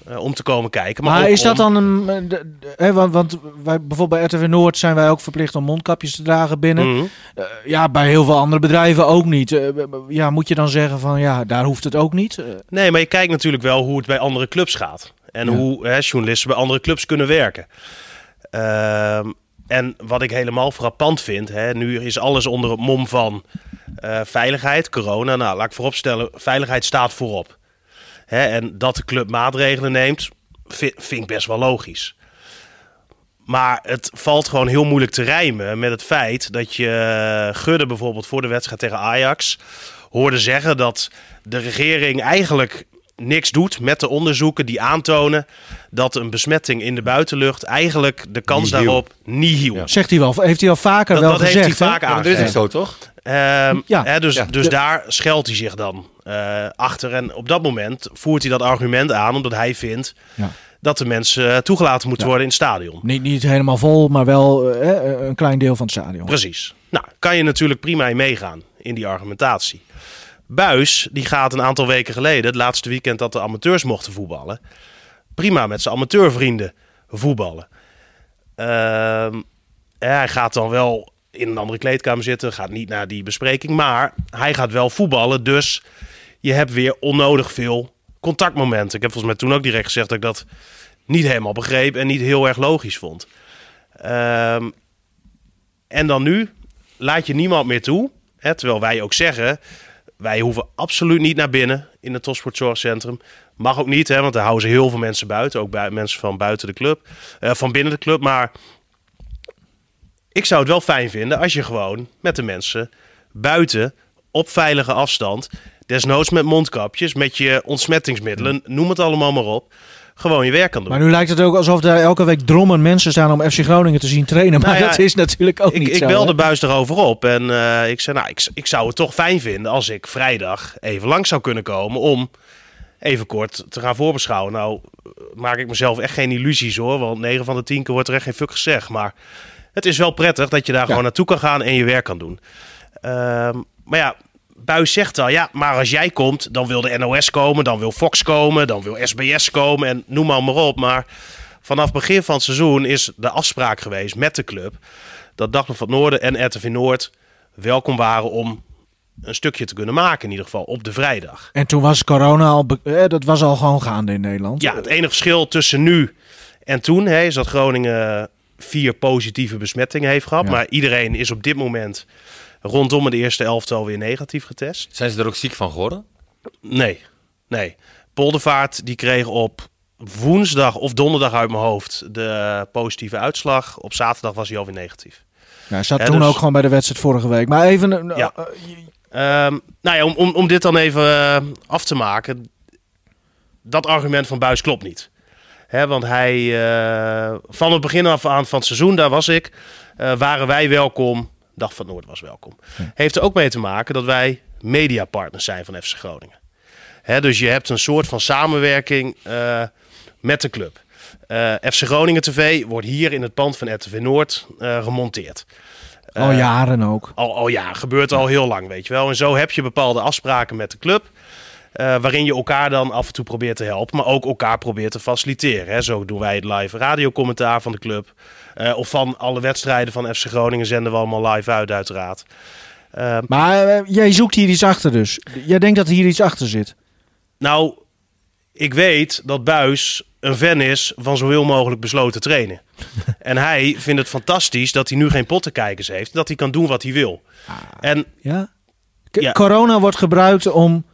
uh, om te komen kijken. Maar, Maar ook is dat om... dan een... De, de, hè, want want wij, bijvoorbeeld bij R T V Noord zijn wij ook verplicht om mondkapjes te dragen binnen. Mm-hmm. Uh, ja, bij heel veel andere bedrijven ook niet. Uh, ja, moet je dan zeggen van ja, daar hoeft het ook niet? Uh, Nee, maar je kijkt natuurlijk wel hoe het bij andere clubs gaat. En Ja. hoe hè, journalisten bij andere clubs kunnen werken. Um, en wat ik helemaal frappant vind, hè, nu is alles onder het mom van uh, veiligheid, corona. Nou, laat ik vooropstellen, veiligheid staat voorop. Hè, en dat de club maatregelen neemt, vind, vind ik best wel logisch. Maar het valt gewoon heel moeilijk te rijmen met het feit dat je uh, Gudde bijvoorbeeld voor de wedstrijd tegen Ajax hoorde zeggen dat de regering eigenlijk niks doet met de onderzoeken die aantonen dat een besmetting in de buitenlucht eigenlijk de kans Nihil. daarop nihil. Ja. zegt hij wel, heeft hij al vaker Dat, wel dat gezegd. heeft hij hè? vaak Ja, maar dat is aangegeven. ook zo, toch? Ehm, Ja. hè, dus Ja. dus Ja. daar schuilt hij zich dan uh, achter. En op dat moment voert hij dat argument aan omdat hij vindt Ja. dat de mensen uh, toegelaten moeten Ja. worden in het stadion. Niet, niet helemaal vol, maar wel uh, een klein deel van het stadion. Precies. Nou, kan je natuurlijk prima in meegaan in die argumentatie. Buis, die gaat een aantal weken geleden, het laatste weekend dat de amateurs mochten voetballen, prima met zijn amateurvrienden voetballen. Ehm, ja, hij gaat dan wel in een andere kleedkamer zitten, gaat niet naar die bespreking, maar hij gaat wel voetballen, dus je hebt weer onnodig veel contactmomenten. Ik heb volgens mij toen ook direct gezegd dat ik dat niet helemaal begreep en niet heel erg logisch vond. Ehm, en dan nu laat je niemand meer toe, hè, terwijl wij ook zeggen, wij hoeven absoluut niet naar binnen in het topsportzorgcentrum. Mag ook niet, hè, want daar houden ze heel veel mensen buiten. Ook bij, mensen van buiten de club, uh, van binnen de club. Maar ik zou het wel fijn vinden als je gewoon met de mensen buiten op veilige afstand, desnoods met mondkapjes, met je ontsmettingsmiddelen, noem het allemaal maar op, gewoon je werk kan doen. Maar nu lijkt het ook alsof er elke week drommen mensen staan om F C Groningen te zien trainen. Maar Nou ja, dat is natuurlijk ook ik, niet ik zo. Ik belde hè? Buis erover op en uh, ik zei, nou, ik, ik zou het toch fijn vinden als ik vrijdag even langs zou kunnen komen om even kort te gaan voorbeschouwen. Nou, maak ik mezelf echt geen illusies hoor, want negen van de tien keer wordt er echt geen fuck gezegd. Maar het is wel prettig dat je daar Ja. gewoon naartoe kan gaan en je werk kan doen. Um, maar ja, Buis zegt al, ja, maar als jij komt, dan wil de N O S komen, dan wil Fox komen, dan wil S B S komen en noem maar, maar op. Maar vanaf begin van het seizoen is de afspraak geweest met de club dat Dagblad van het Noorden en R T V Noord welkom waren om een stukje te kunnen maken, in ieder geval op de vrijdag. En toen was corona al, be- eh, dat was al gewoon gaande in Nederland. Ja, het enige verschil tussen nu en toen hè, is dat Groningen vier positieve besmettingen heeft gehad. Ja. Maar iedereen is op dit moment rondom het eerste elftal weer negatief getest. Zijn ze er ook ziek van geworden? Nee, nee. Poldervaart die kreeg op woensdag of donderdag uit mijn hoofd de positieve uitslag. Op zaterdag was hij alweer negatief. Ja, hij zat Ja, toen dus- ook gewoon bij de wedstrijd vorige week. Maar even... uh, Ja. uh, Um, nou ja, om, om, om dit dan even uh, af te maken. Dat argument van Buis klopt niet. Hè, want hij, uh, van het begin af aan van het seizoen, daar was ik, uh, waren wij welkom. Dag van het Noord was welkom. Ja. Heeft er ook mee te maken dat wij mediapartners zijn van F C Groningen. Hè, dus je hebt een soort van samenwerking uh, met de club. Uh, F C Groningen T V wordt hier in het pand van R T V Noord uh, gemonteerd. al Uh, jaren ook. Al, al ja, gebeurt al heel lang, weet je wel. En zo heb je bepaalde afspraken met de club. Uh, waarin je elkaar dan af en toe probeert te helpen. Maar ook elkaar probeert te faciliteren. Hè. Zo doen wij het live radiocommentaar van de club. Uh, of van alle wedstrijden van F C Groningen zenden we allemaal live uit, uiteraard. Uh, Maar uh, jij zoekt hier iets achter dus. Jij denkt dat er hier iets achter zit. nou, ik weet dat Buis een fan is van zo heel mogelijk besloten trainen. En hij vindt het fantastisch dat hij nu geen pottenkijkers heeft. Dat hij kan doen wat hij wil. En Ja? K- Ja. Corona wordt gebruikt om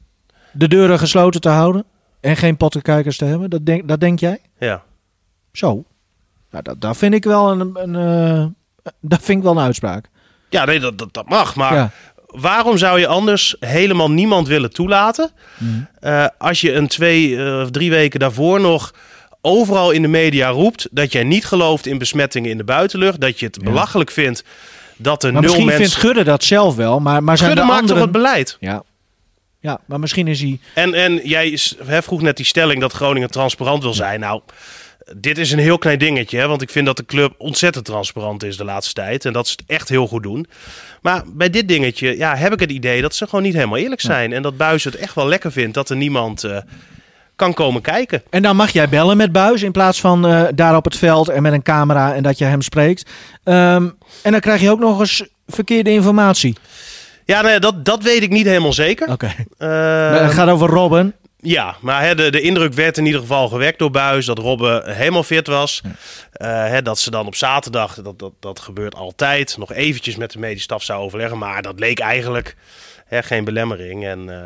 de deuren gesloten te houden. En geen pottenkijkers te hebben. Dat denk, dat denk jij? ja, Zo. Nou, dat, dat vind ik wel een, een, uh, dat vind ik wel een uitspraak. ja nee, dat, dat, dat mag. Maar Ja. waarom zou je anders helemaal niemand willen toelaten? Mhm. Uh, als je een twee of drie weken daarvoor nog overal in de media roept dat jij niet gelooft in besmettingen in de buitenlucht. Dat je het Ja. belachelijk vindt dat er Maar nul misschien mensen... vindt Gudde dat zelf wel. Maar, maar zijn Gudde de maakt anderen... toch het beleid? Ja. Ja, maar misschien is hij... En, en jij is- hè, vroeg net die stelling dat Groningen transparant wil zijn. Nou, dit is een heel klein dingetje. Hè, want ik vind dat de club ontzettend transparant is de laatste tijd. En dat ze het echt heel goed doen. Maar bij dit dingetje ja, heb ik het idee dat ze gewoon niet helemaal eerlijk zijn. En dat Buis het echt wel lekker vindt dat er niemand uh, kan komen kijken. En dan mag jij bellen met Buijs in plaats van uh, daar op het veld en met een camera en dat je hem spreekt. Um, en dan krijg je ook nog eens verkeerde informatie. Ja, nee, dat, dat weet ik niet helemaal zeker. Oké. Okay. Uh, het gaat over Robben. Ja, maar hè, de, de indruk werd in ieder geval gewekt door Buijs dat Robben helemaal fit was. Ja. Uh, hè, dat ze dan op zaterdag, dat, dat, dat gebeurt altijd, nog eventjes met de medische staf zou overleggen. Maar dat leek eigenlijk hè, geen belemmering. En uh,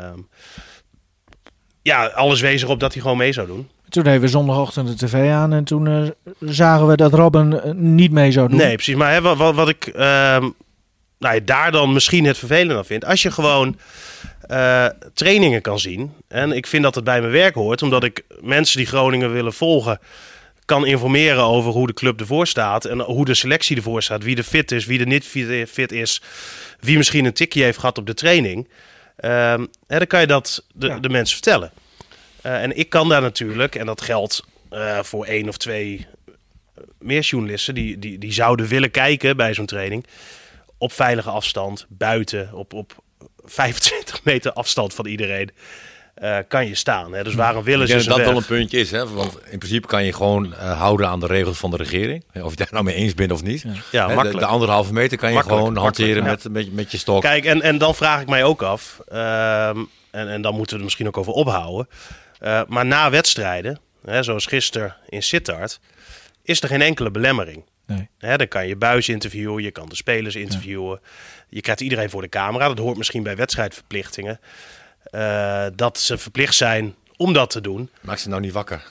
ja, alles wees erop dat hij gewoon mee zou doen. Toen deden we zondagochtend de tv aan en toen uh, zagen we dat Robben uh, niet mee zou doen. Nee, precies. Maar hè, wat, wat, wat ik uh, nou, daar dan misschien het vervelende aan vind, als je gewoon uh, trainingen kan zien. En ik vind dat het bij mijn werk hoort, omdat ik mensen die Groningen willen volgen kan informeren over hoe de club ervoor staat en hoe de selectie ervoor staat, wie er fit is, wie er niet fit is, wie misschien een tikje heeft gehad op de training. Uh, hè, dan kan je dat de, ja. de mensen vertellen. Uh, en ik kan daar natuurlijk, en dat geldt uh, voor één of twee meer journalisten die, die, die zouden willen kijken bij zo'n training, op veilige afstand, buiten, op, op vijfentwintig meter afstand van iedereen, uh, kan je staan. Hè? Dus waarom willen ze dat dat wel een puntje is, hè? Want in principe kan je gewoon uh, houden aan de regels van de regering. Of je daar nou mee eens bent of niet. Ja, ja hè, makkelijk. De, de anderhalve meter kan je makkelijk, gewoon hanteren makkelijk, ja. met, met, met je stok. Kijk, en, en dan vraag ik mij ook af, uh, en, en dan moeten we er misschien ook over ophouden. Uh, maar na wedstrijden, hè, zoals gisteren in Sittard, is er geen enkele belemmering. Nee. Hè, dan kan je Buijs interviewen, je kan de spelers interviewen. Ja. Je krijgt iedereen voor de camera. Dat hoort misschien bij wedstrijdverplichtingen. Uh, dat ze verplicht zijn om dat te doen. Maak ze nou niet wakker.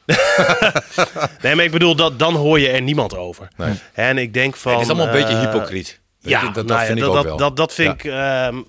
Nee, maar ik bedoel, dat, dan hoor je er niemand over. Nee. En ik denk van... Het is allemaal een uh, beetje hypocriet. Ja, je, dat, dat nou vind ja, ik dat, ook wel. Dat, dat vind ja. ik... Uh,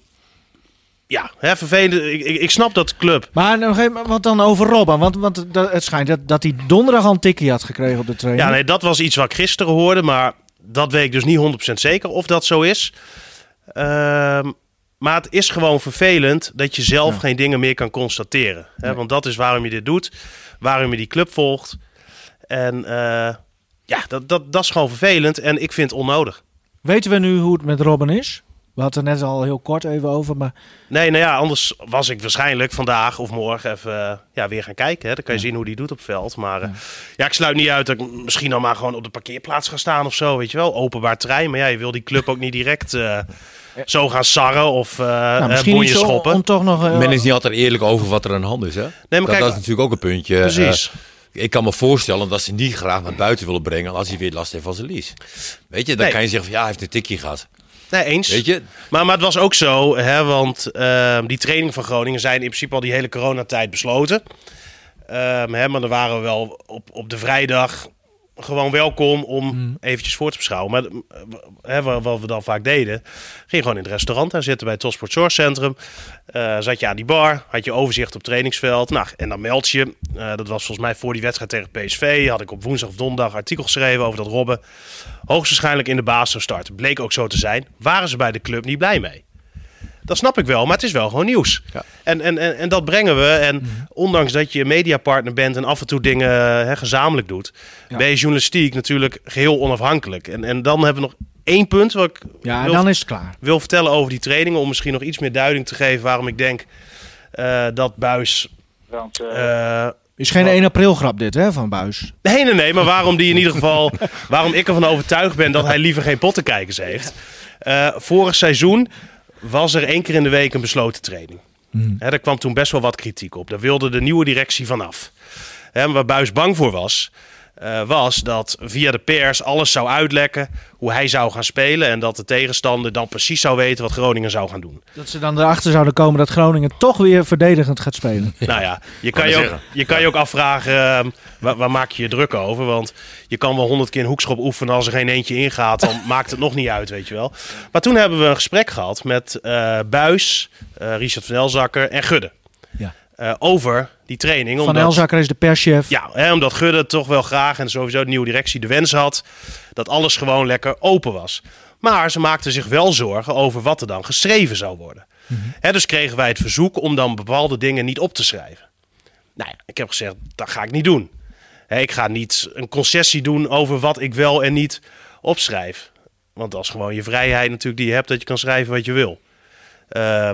Ja, hè, vervelend. Ik, ik, ik snap dat club. Maar nog even, wat dan over Robben? Want, want dat, het schijnt dat, dat hij donderdag al een tikkie had gekregen op de training. Ja, nee, dat was iets wat ik gisteren hoorde. Maar dat weet ik dus niet honderd procent zeker of dat zo is. Uh, maar het is gewoon vervelend dat je zelf ja. geen dingen meer kan constateren. Hè? Nee. Want dat is waarom je dit doet. Waarom je die club volgt. En uh, ja, dat, dat, dat is gewoon vervelend. En ik vind het onnodig. Weten we nu hoe het met Robben is? We hadden het net al heel kort even over, maar... Nee, nou ja, anders was ik waarschijnlijk vandaag of morgen even uh, ja, weer gaan kijken. Hè. Dan kan je ja. zien hoe die doet op het veld. Maar uh, ja. ja, ik sluit niet uit dat ik misschien dan maar gewoon op de parkeerplaats ga staan of zo. Weet je wel, openbaar terrein. Maar ja, je wil die club ook niet direct uh, ja. zo gaan sarren of uh, nou, misschien bonje schoppen. Om, om toch nog, uh, Men is niet altijd eerlijk over wat er aan de hand is, hè? Nee, maar dat, kijk, dat is natuurlijk ook een puntje. Precies. Uh, Ik kan me voorstellen dat ze niet graag naar buiten willen brengen als hij weer last heeft van zijn lies. Weet je, dan nee. kan je zeggen van ja, hij heeft een tikje gehad. Nee, eens. Weet je? Maar, maar het was ook zo, hè, want uh, die trainingen van Groningen zijn in principe al die hele coronatijd besloten. Um, hè, maar dan waren we wel op, op de vrijdag gewoon welkom om hmm. eventjes voor te beschouwen. Maar hè, wat we dan vaak deden, ging gewoon in het restaurant daar zitten bij het Topsport Zorgcentrum. Uh, zat je aan die bar, had je overzicht op het trainingsveld. Nou, en dan meld je, uh, dat was volgens mij voor die wedstrijd tegen P S V, had ik op woensdag of donderdag een artikel geschreven over dat Robben hoogstwaarschijnlijk in de baas zou starten. Bleek ook zo te zijn. Waren ze bij de club niet blij mee? Dat snap ik wel, maar het is wel gewoon nieuws. Ja. En, en, en, en dat brengen we. En mm-hmm. ondanks dat je mediapartner bent en af en toe dingen hè, gezamenlijk doet, ja. ben je journalistiek natuurlijk geheel onafhankelijk. En, en dan hebben we nog één punt wat ik ja, wil, dan is het klaar. wil vertellen over die trainingen. Om misschien nog iets meer duiding te geven waarom ik denk uh, dat Buijs... Want, uh... Uh, is geen één april grap dit, hè, van Buijs? Nee, nee, nee. Maar waarom die in ieder geval... waarom ik ervan overtuigd ben dat hij liever geen pottenkijkers heeft. Uh, vorig seizoen was er één keer in de week een besloten training. Hmm. He, daar kwam toen best wel wat kritiek op. Daar wilde de nieuwe directie vanaf. He, waar Buijs bang voor was, uh, was dat via de pers alles zou uitlekken hoe hij zou gaan spelen en dat de tegenstander dan precies zou weten wat Groningen zou gaan doen. Dat ze dan erachter zouden komen dat Groningen toch weer verdedigend gaat spelen. Nou ja, je kan je ook, je kan je ook afvragen, uh, waar, waar maak je je druk over? Want je kan wel honderd keer een hoekschop oefenen, als er geen eentje ingaat, dan maakt het nog niet uit, weet je wel. Maar toen hebben we een gesprek gehad met uh, Buijs, uh, Richard van Elzakker en Gudde. Ja. Uh, over die training. Van omdat, Elzakker is de perschef. Ja, hè, omdat Gudde toch wel graag en sowieso de nieuwe directie de wens had dat alles gewoon lekker open was. Maar ze maakten zich wel zorgen over wat er dan geschreven zou worden. Mm-hmm. Hè, dus kregen wij het verzoek om dan bepaalde dingen niet op te schrijven. Nou ja, ik heb gezegd, dat ga ik niet doen. Hè, ik ga niet een concessie doen over wat ik wel en niet opschrijf. Want dat is gewoon je vrijheid natuurlijk die je hebt, dat je kan schrijven wat je wil. Um,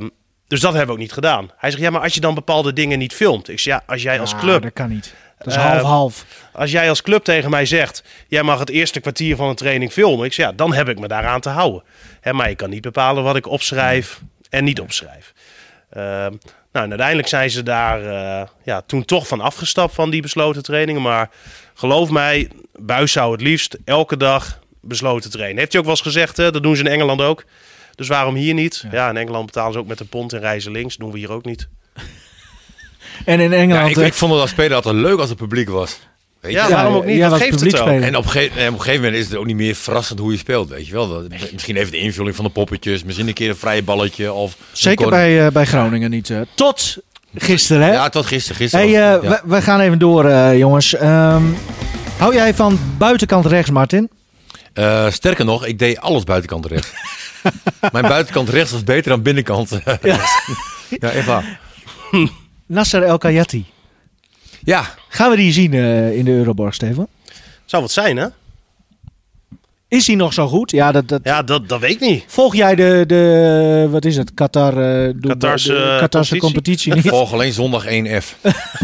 Dus dat hebben we ook niet gedaan. Hij zegt, ja, maar als je dan bepaalde dingen niet filmt. Ik zeg, ja, als jij als Ja, club... dat kan niet. Dat is Uh, half-half. Als jij als club tegen mij zegt, jij mag het eerste kwartier van een training filmen. Ik zeg, ja, dan heb ik me daaraan te houden. Hè, maar je kan niet bepalen wat ik opschrijf en niet opschrijf. Uh, nou, en uiteindelijk zijn ze daar uh, ja, toen toch van afgestapt van die besloten trainingen. Maar geloof mij, Buis zou het liefst elke dag besloten trainen. Heeft hij ook wel eens gezegd, hè? Dat doen ze in Engeland ook. Dus waarom hier niet? Ja, ja in Engeland betalen ze ook met de pond en reizen links. Dat doen we hier ook niet. En in Ja, Engeland... ik, eh, ik vond het als speler altijd leuk als het publiek was. Weet je? Ja, Ja, waarom ook niet? jij Dat was geeft het publiek ook. speler. En op een, gegeven, en op een gegeven moment is het ook niet meer verrassend hoe je speelt, weet je wel. Dat, misschien even de invulling van de poppetjes, misschien een keer een vrije balletje. Of Zeker een bij, uh, bij Groningen niet. Uh. Tot gisteren, hè? Ja, tot gisteren. gisteren Hey, was- uh, ja. we, we gaan even door, uh, jongens. Um, hou jij van buitenkant rechts, Martin? Uh, sterker nog, ik deed alles buitenkant rechts. Mijn buitenkant rechts was beter dan binnenkant. Ja, ja echt waar. Nasser El Kayati. Ja, Gaan we die zien uh, in de Euroborg, Steven? Zou wat zijn, hè? Is hij nog zo goed? Ja, dat, dat... Ja, dat, dat weet ik niet. Volg jij de, de, wat is het, Qatar, uh, de, Qatarse, de Qatarse competitie, ik niet? volg alleen zondag één F.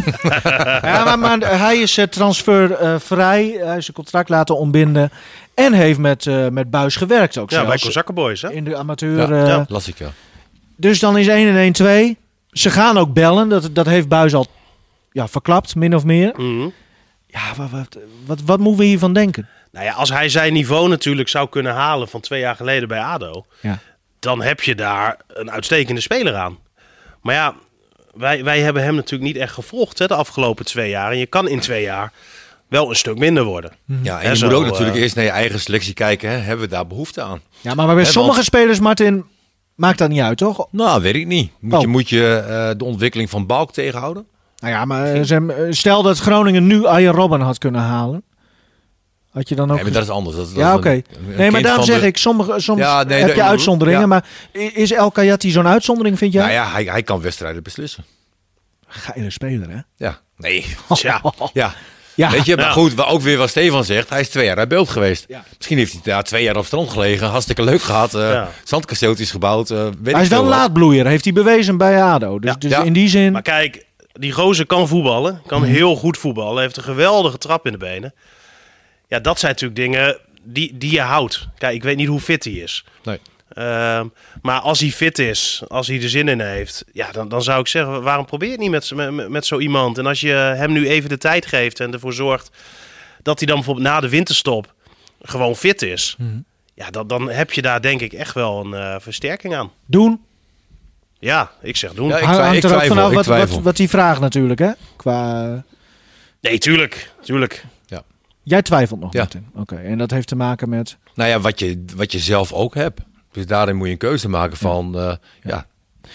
Ja, maar, maar hij is uh, transfervrij. Uh, hij is zijn contract laten ontbinden. En heeft met, uh, met Buis gewerkt ook Ja, bij zelfs. Kozakkenboys, hè? In de amateur. Ja, uh, ja. Las ik ja. Dus dan is één en één twee. Ze gaan ook bellen. Dat, dat heeft Buis al ja, verklapt, min of meer. Mhm. Ja, wat, wat, wat, wat moeten we hiervan denken? Nou ja, als hij zijn niveau natuurlijk zou kunnen halen van twee jaar geleden bij ADO, Ja. dan heb je daar een uitstekende speler aan. Maar ja, wij, wij hebben hem natuurlijk niet echt gevolgd hè, de afgelopen twee jaar. En je kan in twee jaar wel een stuk minder worden. Ja, en Hè, je zo, moet ook natuurlijk uh, eerst naar je eigen selectie kijken. Hè. Hebben we daar behoefte aan? Ja, maar bij Hè, sommige want- spelers, Martin, maakt dat niet uit, toch? Nou, weet ik niet. Moet Oh. je, moet je uh, de ontwikkeling van Balk tegenhouden? Nou ja, maar uh, ze, stel dat Groningen nu Arjen Robben had kunnen halen. Had je dan ook... Nee, maar dat is anders. Dat is, dat ja, is oké. een- een Nee, maar kind daarom van zeg de- ik, sommige, soms Ja, nee, heb dat- je uitzonderingen. ja. Maar is El Kayati zo'n uitzondering, vind jij? Nou ja, hij, hij kan wedstrijden beslissen. Geile speler, hè? Ja. Nee. Tja, Ja. Ja. Weet je, maar Ja. goed, wa- ook weer wat Stefan zegt. Hij is twee jaar uit beeld geweest. Ja. Misschien heeft hij daar twee jaar op strand gelegen. Hartstikke leuk gehad. Uh, Ja. Zandkasteeltjes gebouwd. uh, weet Hij is ik wel veel een wat. laadbloeier, heeft hij bewezen bij ADO. Dus, Ja. dus Ja. in die zin... maar kijk, die gozer kan voetballen. Kan Mhm. heel goed voetballen. Heeft een geweldige trap in de benen. Ja, dat zijn natuurlijk dingen die, die je houdt. Kijk, ik weet niet hoe fit hij is. Nee. Ehm, maar als hij fit is, als hij er zin in heeft, ja, dan, dan zou ik zeggen, waarom probeer je het niet met, z- met, met zo iemand? En als je hem nu even de tijd geeft en ervoor zorgt dat hij dan bijvoorbeeld na de winterstop gewoon fit is, Mhm. ja, dan, dan heb je daar denk ik echt wel een uh, versterking aan. Doen. Ja, ik zeg doen. Ja, ik Hangt twi- ik er ook twijfel, vanaf ik wat, wat, twijfel. wat hij vraagt natuurlijk, hè? Qua... Nee, tuurlijk, tuurlijk. Jij twijfelt nog, Ja. Martin. Oké, en dat heeft te maken met... Nou ja, wat je, wat je zelf ook hebt. Dus daarin moet je een keuze maken van... uh, ja.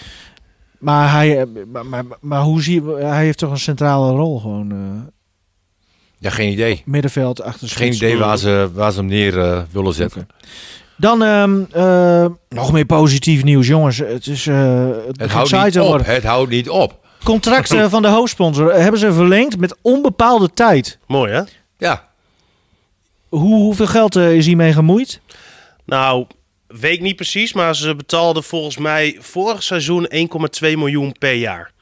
Maar hij, eh, maar, maar, maar hoe zie je... Hij heeft toch een centrale rol gewoon... eh, ja, geen idee. middenveld, achter de Geen spits. idee waar ze, waar ze hem neer uh, willen zetten. Oké. Dan ehm, eh, nog meer positief nieuws, jongens. Het is uh, het Het begint houdt saai niet te op. worden. Het houdt niet op. Contract eh, van de hoofdsponsor hebben ze verlengd met onbepaalde tijd. Mooi, hè? Ja. Hoe, hoeveel geld eh, is hiermee gemoeid? Nou, weet ik niet precies, maar ze betaalden volgens mij vorig seizoen één komma twee miljoen per jaar.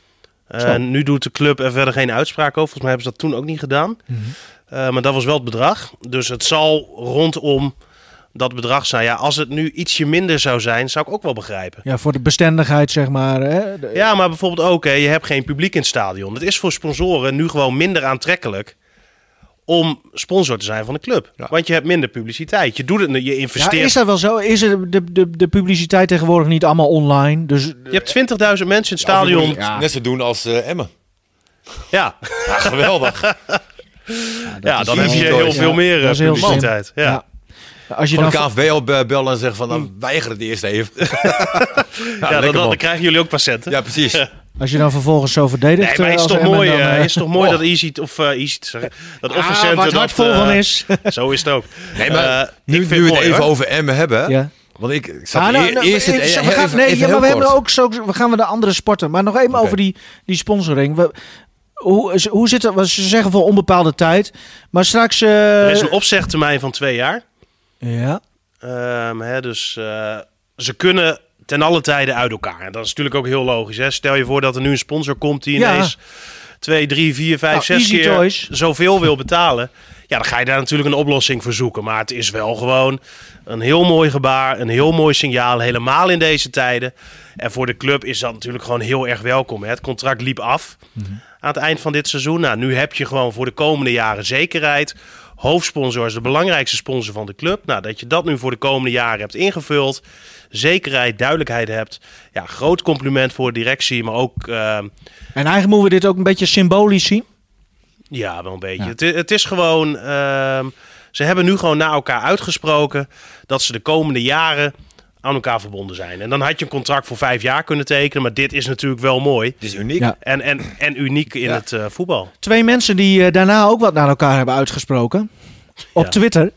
En nu doet de club er verder geen uitspraak over. Volgens mij hebben ze dat toen ook niet gedaan. Mhm. Uh, maar dat was wel het bedrag. Dus het zal rondom dat bedrag zijn. Ja, als het nu ietsje minder zou zijn, zou ik ook wel begrijpen. Ja, voor de bestendigheid, zeg maar. Hè? De- Ja, maar bijvoorbeeld ook, hè, je hebt geen publiek in het stadion. Het is voor sponsoren nu gewoon minder aantrekkelijk om sponsor te zijn van de club. Ja. Want je hebt minder publiciteit. Je doet het, je Ja, investeert. is dat wel zo? Is er de, de, de publiciteit tegenwoordig niet allemaal online? Dus Je hebt twintigduizend mensen in het stadion. Ja. Net zo doen als uh, Emmen. Ja, Ja, geweldig. ja is dan heb je easy heel choice. veel meer dat uh, is heel slim. publiciteit. Ja. Ja. Als je Gewoon dan... de K N V op uh, bellen en zeggen van... dan weiger het eerst even. ja, Ja, dan, lekker, dan man. krijgen jullie ook patiënten. Ja, precies. Als je dan vervolgens zo verdedigt... Nee, maar eh, is als toch Emmen, mooi, dan, eh, eh, is toch mooi oh. dat Easy, of uh, Easy te zeggen, dat ah, Offercenter... waar het dat, hart vol uh, van is. Zo is het ook. Nee, maar Uh, nu, ik vind nu we het mooi, even hoor. over Emmen hebben... Ja. Want ik, ik zat Ah, nou, eer- nou, eerst... het, ik- even, we gaan, even, nee, even ja, maar heel we hebben kort. ook zo, we gaan we de andere sporten. Maar nog even Oké. over die, die sponsoring. We, hoe, hoe zit het? Ze zeggen voor onbepaalde tijd. Maar straks... eh, Er is een opzegtermijn van twee jaar. ja. Um, hè, dus uh, ze kunnen ten alle tijde uit elkaar. En dat is natuurlijk ook heel logisch. Hè? Stel je voor dat er nu een sponsor komt die Ja. ineens twee, drie, vier, vijf, Nou, zes Easy keer Toys. zoveel wil betalen. Ja, dan ga je daar natuurlijk een oplossing voor zoeken. Maar het is wel gewoon een heel mooi gebaar, een heel mooi signaal, helemaal in deze tijden. En voor de club is dat natuurlijk gewoon heel erg welkom. Hè? Het contract liep af mm-hmm. aan het eind van dit seizoen. Nou, nu heb je gewoon voor de komende jaren zekerheid. Hoofdsponsor is de belangrijkste sponsor van de club. Nou, dat je dat nu voor de komende jaren hebt ingevuld. Zekerheid, duidelijkheid hebt. Ja, groot compliment voor de directie, maar ook... Uh, en eigenlijk moeten we dit ook een beetje symbolisch zien. Ja, wel een beetje. Ja. Het, het is gewoon... Uh, ze hebben nu gewoon naar elkaar uitgesproken dat ze de komende jaren aan elkaar verbonden zijn. En dan had je een contract voor vijf jaar kunnen tekenen, maar dit is natuurlijk wel mooi. Het is uniek. Ja. En, en, en uniek in ja. het uh, voetbal. Twee mensen die uh, daarna ook wat naar elkaar hebben uitgesproken. Op ja. Twitter.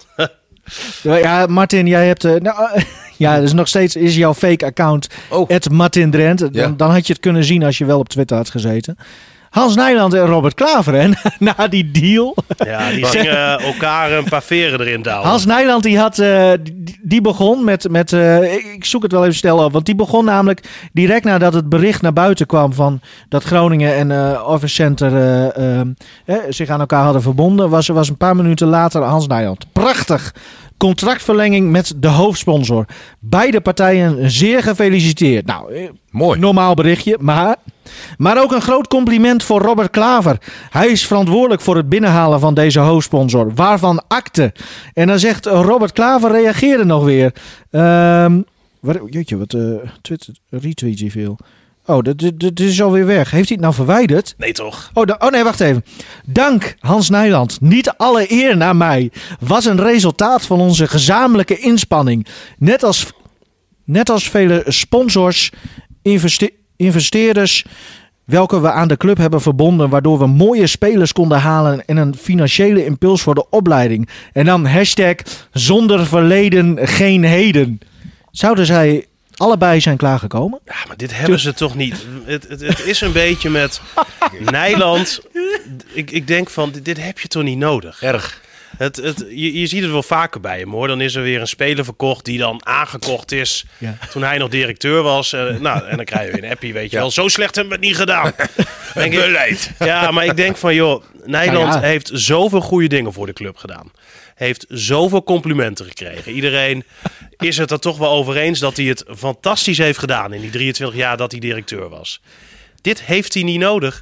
Ja, Martin, jij hebt... Uh, nou, uh, ja, dus nog steeds is jouw fake account oh. at Martin Drent. Dan, ja. dan had je het kunnen zien als je wel op Twitter had gezeten. Hans Nijland en Robert Klaver, hè? Na die deal. Ja, die gingen elkaar een paar veren erin douwen. Hans Nijland die had, uh, die, die begon met, met uh, ik zoek het wel even snel op, want die begon namelijk direct nadat het bericht naar buiten kwam van dat Groningen en uh, Office Center uh, uh, eh, zich aan elkaar hadden verbonden, was er was een paar minuten later Hans Nijland. Prachtig. Contractverlenging met de hoofdsponsor. Beide partijen zeer gefeliciteerd. Nou, mooi. Normaal berichtje, maar... Maar ook een groot compliment voor Robert Klaver. Hij is verantwoordelijk voor het binnenhalen van deze hoofdsponsor. Waarvan akte. En dan zegt Robert Klaver, reageerde nog weer. Um, wat, jeetje, wat uh, Twitter, retweet hij veel. Oh, dat, dat, dat is alweer weg. Heeft hij het nou verwijderd? Nee, toch? Oh, da- oh nee, wacht even. Dank, Hans Nijland. Niet alle eer naar mij. Was een resultaat van onze gezamenlijke inspanning. Net als, net als vele sponsors, investe- investeerders, welke we aan de club hebben verbonden, waardoor we mooie spelers konden halen en een financiële impuls voor de opleiding. En dan hashtag zonder verleden geen heden. Zouden zij allebei zijn klaargekomen? Ja, maar dit hebben ze toch niet. Het, het, het is een beetje met Nijland. Ik, ik denk van, dit, dit heb je toch niet nodig? Erg. Het, het, je, je ziet het wel vaker bij hem, hoor. Dan is er weer een speler verkocht die dan aangekocht is ja. toen hij nog directeur was. Uh, nou, en dan krijg je weer een appie, weet je ja. wel. Zo slecht hebben we het niet gedaan. Een beleid. Ja, maar ik denk van, joh, Nijland ja, ja. heeft zoveel goede dingen voor de club gedaan. Heeft zoveel complimenten gekregen. Iedereen is het er toch wel over eens dat hij het fantastisch heeft gedaan in die drieëntwintig jaar dat hij directeur was. Dit heeft hij niet nodig.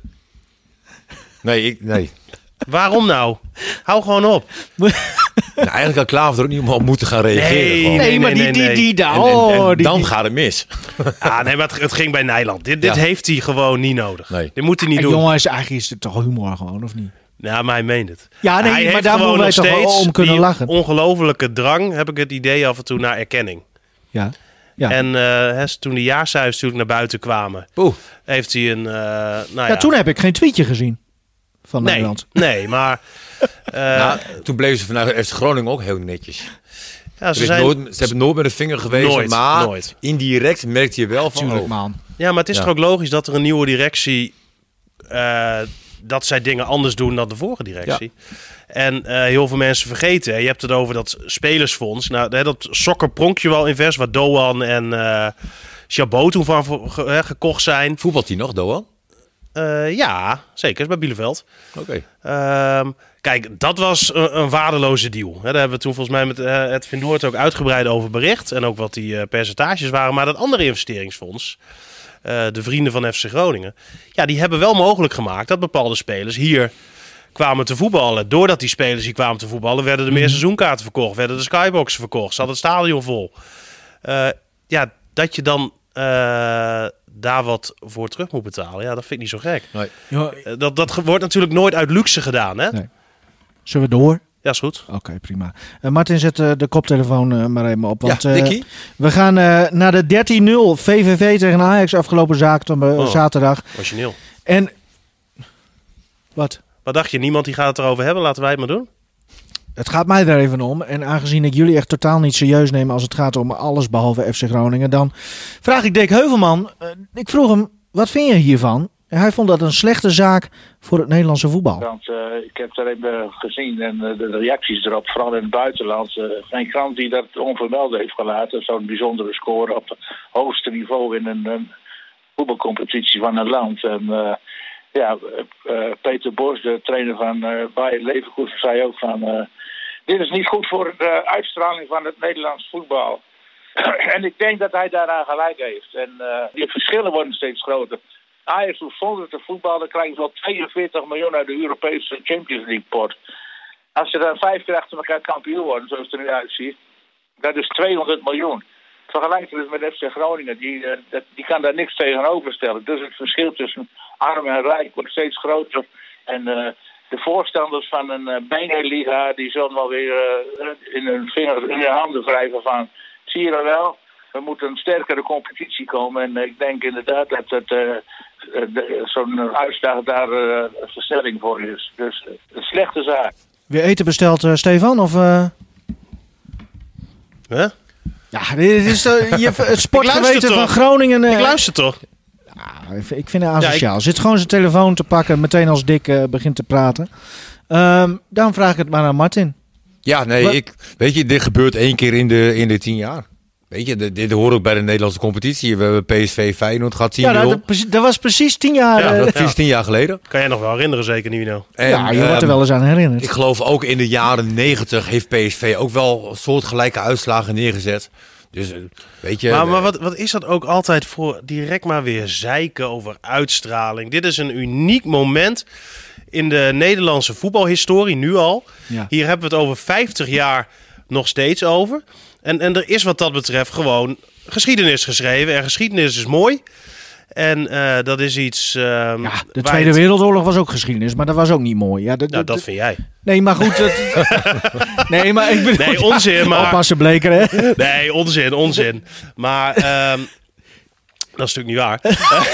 Nee, ik, nee. Waarom nou? Hou gewoon op. Nou, eigenlijk had Klaver er ook niet op moeten gaan reageren. Nee, nee, nee, maar die, die, die, die, en, oh, en, en die, dan die. gaat het mis. Ah, nee, maar het, het ging bij Nijland. Dit, dit ja. heeft hij gewoon niet nodig. Nee. Dit moet hij niet en doen. Jongens, eigenlijk is het toch humor gewoon, of niet? Ja, maar hij meent het. Ja, nee, hij maar daar moeten wij toch wel om kunnen lachen. Ongelofelijke drang, heb ik het idee af en toe, naar erkenning. Ja. Ja. En uh, toen de jaarcijfers natuurlijk naar buiten kwamen, Oeh. heeft hij een... Uh, nou ja, ja, toen heb ik geen tweetje gezien van nee, Nederland. Nee, maar... Uh, nou, toen bleven ze vanuit F C Groningen ook heel netjes. Ja, ze, ze, zijn... nooit, ze hebben nooit met de vinger gewezen, nooit, maar nooit. indirect merkte je wel van... Tuurlijk, oh. man. Ja, maar het is ja. toch ook logisch dat er een nieuwe directie... Uh, dat zij dingen anders doen dan de vorige directie. Ja. En uh, heel veel mensen vergeten. Hè, je hebt het over dat spelersfonds. Nou, hè, dat sokker pronkje wel invest, waar Doan en uh, Chabot toen van ge- gekocht zijn. Voetbalt hij nog, Doan? Uh, ja, zeker. Is bij Bielefeld. Oké. Okay. Um, kijk, dat was een, een waardeloze deal. Hè, daar hebben we toen volgens mij met uh, het Vindoort ook uitgebreid over bericht. En ook wat die uh, percentages waren. Maar dat andere investeringsfonds, uh, de vrienden van F C Groningen, ja, die hebben wel mogelijk gemaakt dat bepaalde spelers hier kwamen te voetballen. Doordat die spelers hier kwamen te voetballen, werden er meer seizoenkaarten verkocht, werden de skyboxen verkocht, zat het stadion vol. Uh, ja, dat je dan uh, daar wat voor terug moet betalen, ja, dat vind ik niet zo gek. Nee. Uh, dat, dat wordt natuurlijk nooit uit luxe gedaan, hè? Nee. Zullen we door? Ja, is goed. Oké, okay, prima. Uh, Martin, zet uh, de koptelefoon uh, maar even op. Want, ja, uh, we gaan uh, naar de dertien nul V V V tegen Ajax afgelopen zaak, uh, oh, zaterdag. Origineel. En... Wat? Wat dacht je? Niemand die gaat het erover hebben? Laten wij het maar doen. Het gaat mij daar even om. En aangezien ik jullie echt totaal niet serieus neem als het gaat om alles behalve F C Groningen, dan vraag ik Dick Heuvelman. Uh, ik vroeg hem, wat vind je hiervan? En hij vond dat een slechte zaak voor het Nederlandse voetbal. Want uh, ik heb daar even gezien en uh, de reacties erop, vooral in het buitenland. Uh, geen krant die dat onvermeld heeft gelaten. Zo'n bijzondere score op het hoogste niveau in een, een voetbalcompetitie van een land. En uh, ja, uh, Peter Bos, de trainer van uh, Bayer Leverkusen, zei ook van... Uh, dit is niet goed voor de uitstraling van het Nederlands voetbal. En ik denk dat hij daaraan gelijk heeft. En uh, die verschillen worden steeds groter. Ajax hoeft zonder te voetballen, krijgen ze wel tweeënveertig miljoen uit de Europese Champions League pot. Als ze dan vijf keer achter elkaar kampioen worden, zoals het er nu uitziet, dat is tweehonderd miljoen. Vergelijk het met F C Groningen, die, uh, dat, die kan daar niks tegenover stellen. Dus het verschil tussen arm en rijk wordt steeds groter. En uh, de voorstanders van een uh, Beneliga, die zullen wel weer uh, in hun vingers, in hun handen wrijven van, zie je dat wel? Er moet een sterkere competitie komen. En uh, ik denk inderdaad dat het, uh, uh, zo'n uitslag daar uh, een verstelling voor is. Dus uh, een slechte zaak. Weer eten besteld, uh, Stefan? Of, uh... Huh? Ja, dit is uh, je, het sportgeweten van Groningen. Uh... Ik luister toch? Ja, ik vind het asociaal. Ja, ik... Zit gewoon zijn telefoon te pakken, meteen als Dick uh, begint te praten. Um, dan vraag ik het maar aan Martin. Ja, nee, Wat? ik, weet je, dit gebeurt één keer in de, in de tien jaar. Weet je, dit, dit hoort ook bij de Nederlandse competitie. We hebben P S V Feyenoord gehad tien Ja, dat, dat was precies tien jaar. Ja, uh, dat is tien jaar geleden. Kan jij nog wel herinneren, zeker Nino? En, ja, je wordt er um, wel eens aan herinnerd. Ik geloof ook in de jaren negentig heeft P S V ook wel soortgelijke uitslagen neergezet. Dus weet je. Maar, maar wat, wat is dat ook altijd voor direct maar weer zeiken over uitstraling? Dit is een uniek moment in de Nederlandse voetbalhistorie, nu al. Ja. Hier hebben we het over vijftig jaar nog steeds over. En, en er is wat dat betreft gewoon geschiedenis geschreven. En geschiedenis is mooi. En uh, dat is iets... Uh, ja, de Tweede het... Wereldoorlog was ook geschiedenis, maar dat was ook niet mooi. Ja, dat, nou, dat dat vind jij. Nee, maar goed. Dat... nee, maar ik bedoel... Nee, onzin, maar... Oppassen, Bleker, hè? Nee, onzin, onzin. Maar... Uh, dat is natuurlijk niet waar.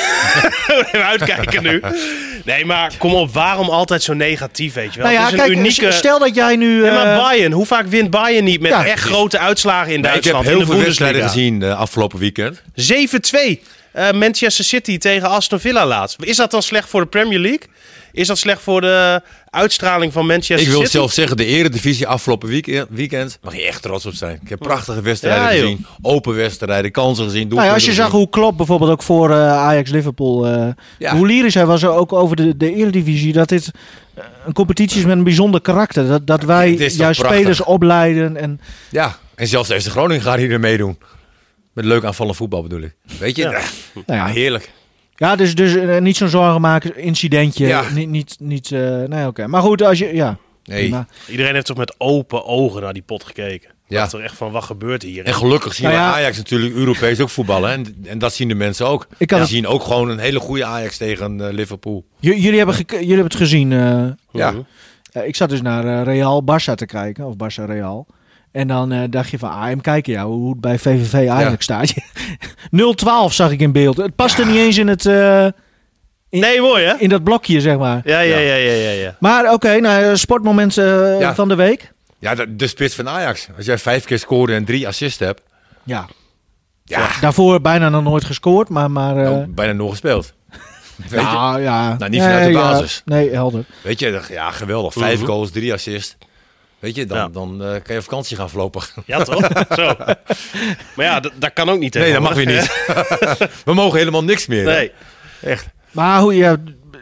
Even uitkijken nu. Nee, maar kom op, waarom altijd zo negatief, weet je wel? Nou ja, het is een kijk, unieke... stel dat jij nu... Uh... Nee, maar Bayern, hoe vaak wint Bayern niet met ja, echt grote uitslagen in nee, Duitsland? Ik heb heel in de veel wedstrijden gezien uh, afgelopen weekend. zeven twee. Uh, Manchester City tegen Aston Villa laatst. Is dat dan slecht voor de Premier League? Is dat slecht voor de uitstraling van Manchester City? Ik wil zelf zeggen, de Eredivisie afgelopen week- weekend mag je echt trots op zijn. Ik heb prachtige wedstrijden ja, gezien. Open wedstrijden, kansen gezien. Nou ja, als je gezien. zag hoe Klopp bijvoorbeeld ook voor uh, Ajax-Liverpool... Uh, ja. Hoe lyrisch hij was ook over de, de Eredivisie. Dat dit uh, een competitie is met een bijzonder karakter. Dat, dat wij juist prachtig. spelers opleiden. En... Ja, en zelfs de F C Groningen gaat hier mee doen. Met leuk aanvallend voetbal bedoel ik. Weet je? Ja. Nou ja, heerlijk. Ja, dus, dus uh, niet zo'n zorgen maken, incidentje. Ja. Niet, niet, niet uh, nee, oké. Okay. Maar goed, als je, ja. Nee. Iedereen heeft toch met open ogen naar die pot gekeken. Ja. Dat er echt van, wat gebeurt hier? En gelukkig zien nou ja. we Ajax natuurlijk Europees ook voetballen. En, en dat zien de mensen ook. Ik kan ja. zien ook gewoon een hele goede Ajax tegen uh, Liverpool. J- jullie, hebben ge- jullie hebben het gezien. Uh, ja. Uh, ik zat dus naar uh, Real Barça te kijken. Of Barça Real. En dan uh, dacht je van, ah, hem kijken ja, hoe het bij V V V eigenlijk ja. staat. nul twaalf zag ik in beeld. Het paste ja. niet eens in het... Uh, in, nee, mooi hè? In dat blokje, zeg maar. Ja, ja, ja, ja, ja. ja. Maar oké, okay, nou, sportmoment uh, ja. van de week. Ja, de, de spits van Ajax. Als jij vijf keer scoorde en drie assists hebt. Ja. ja. Daarvoor bijna nog nooit gescoord, maar... maar uh... nou, bijna nog gespeeld. Weet nou, je? ja. Nou, niet vanuit nee, de basis. Ja. Nee, helder. Weet je, ja, geweldig. Vijf mm-hmm. goals, drie assists. Weet je, dan, ja. dan uh, kan je op vakantie gaan verlopen. Ja, toch? Zo. Maar ja, d- dat kan ook niet. Nee, dat mag weer niet. We mogen helemaal niks meer. Nee. Hè? Echt. Maar hoe, ja,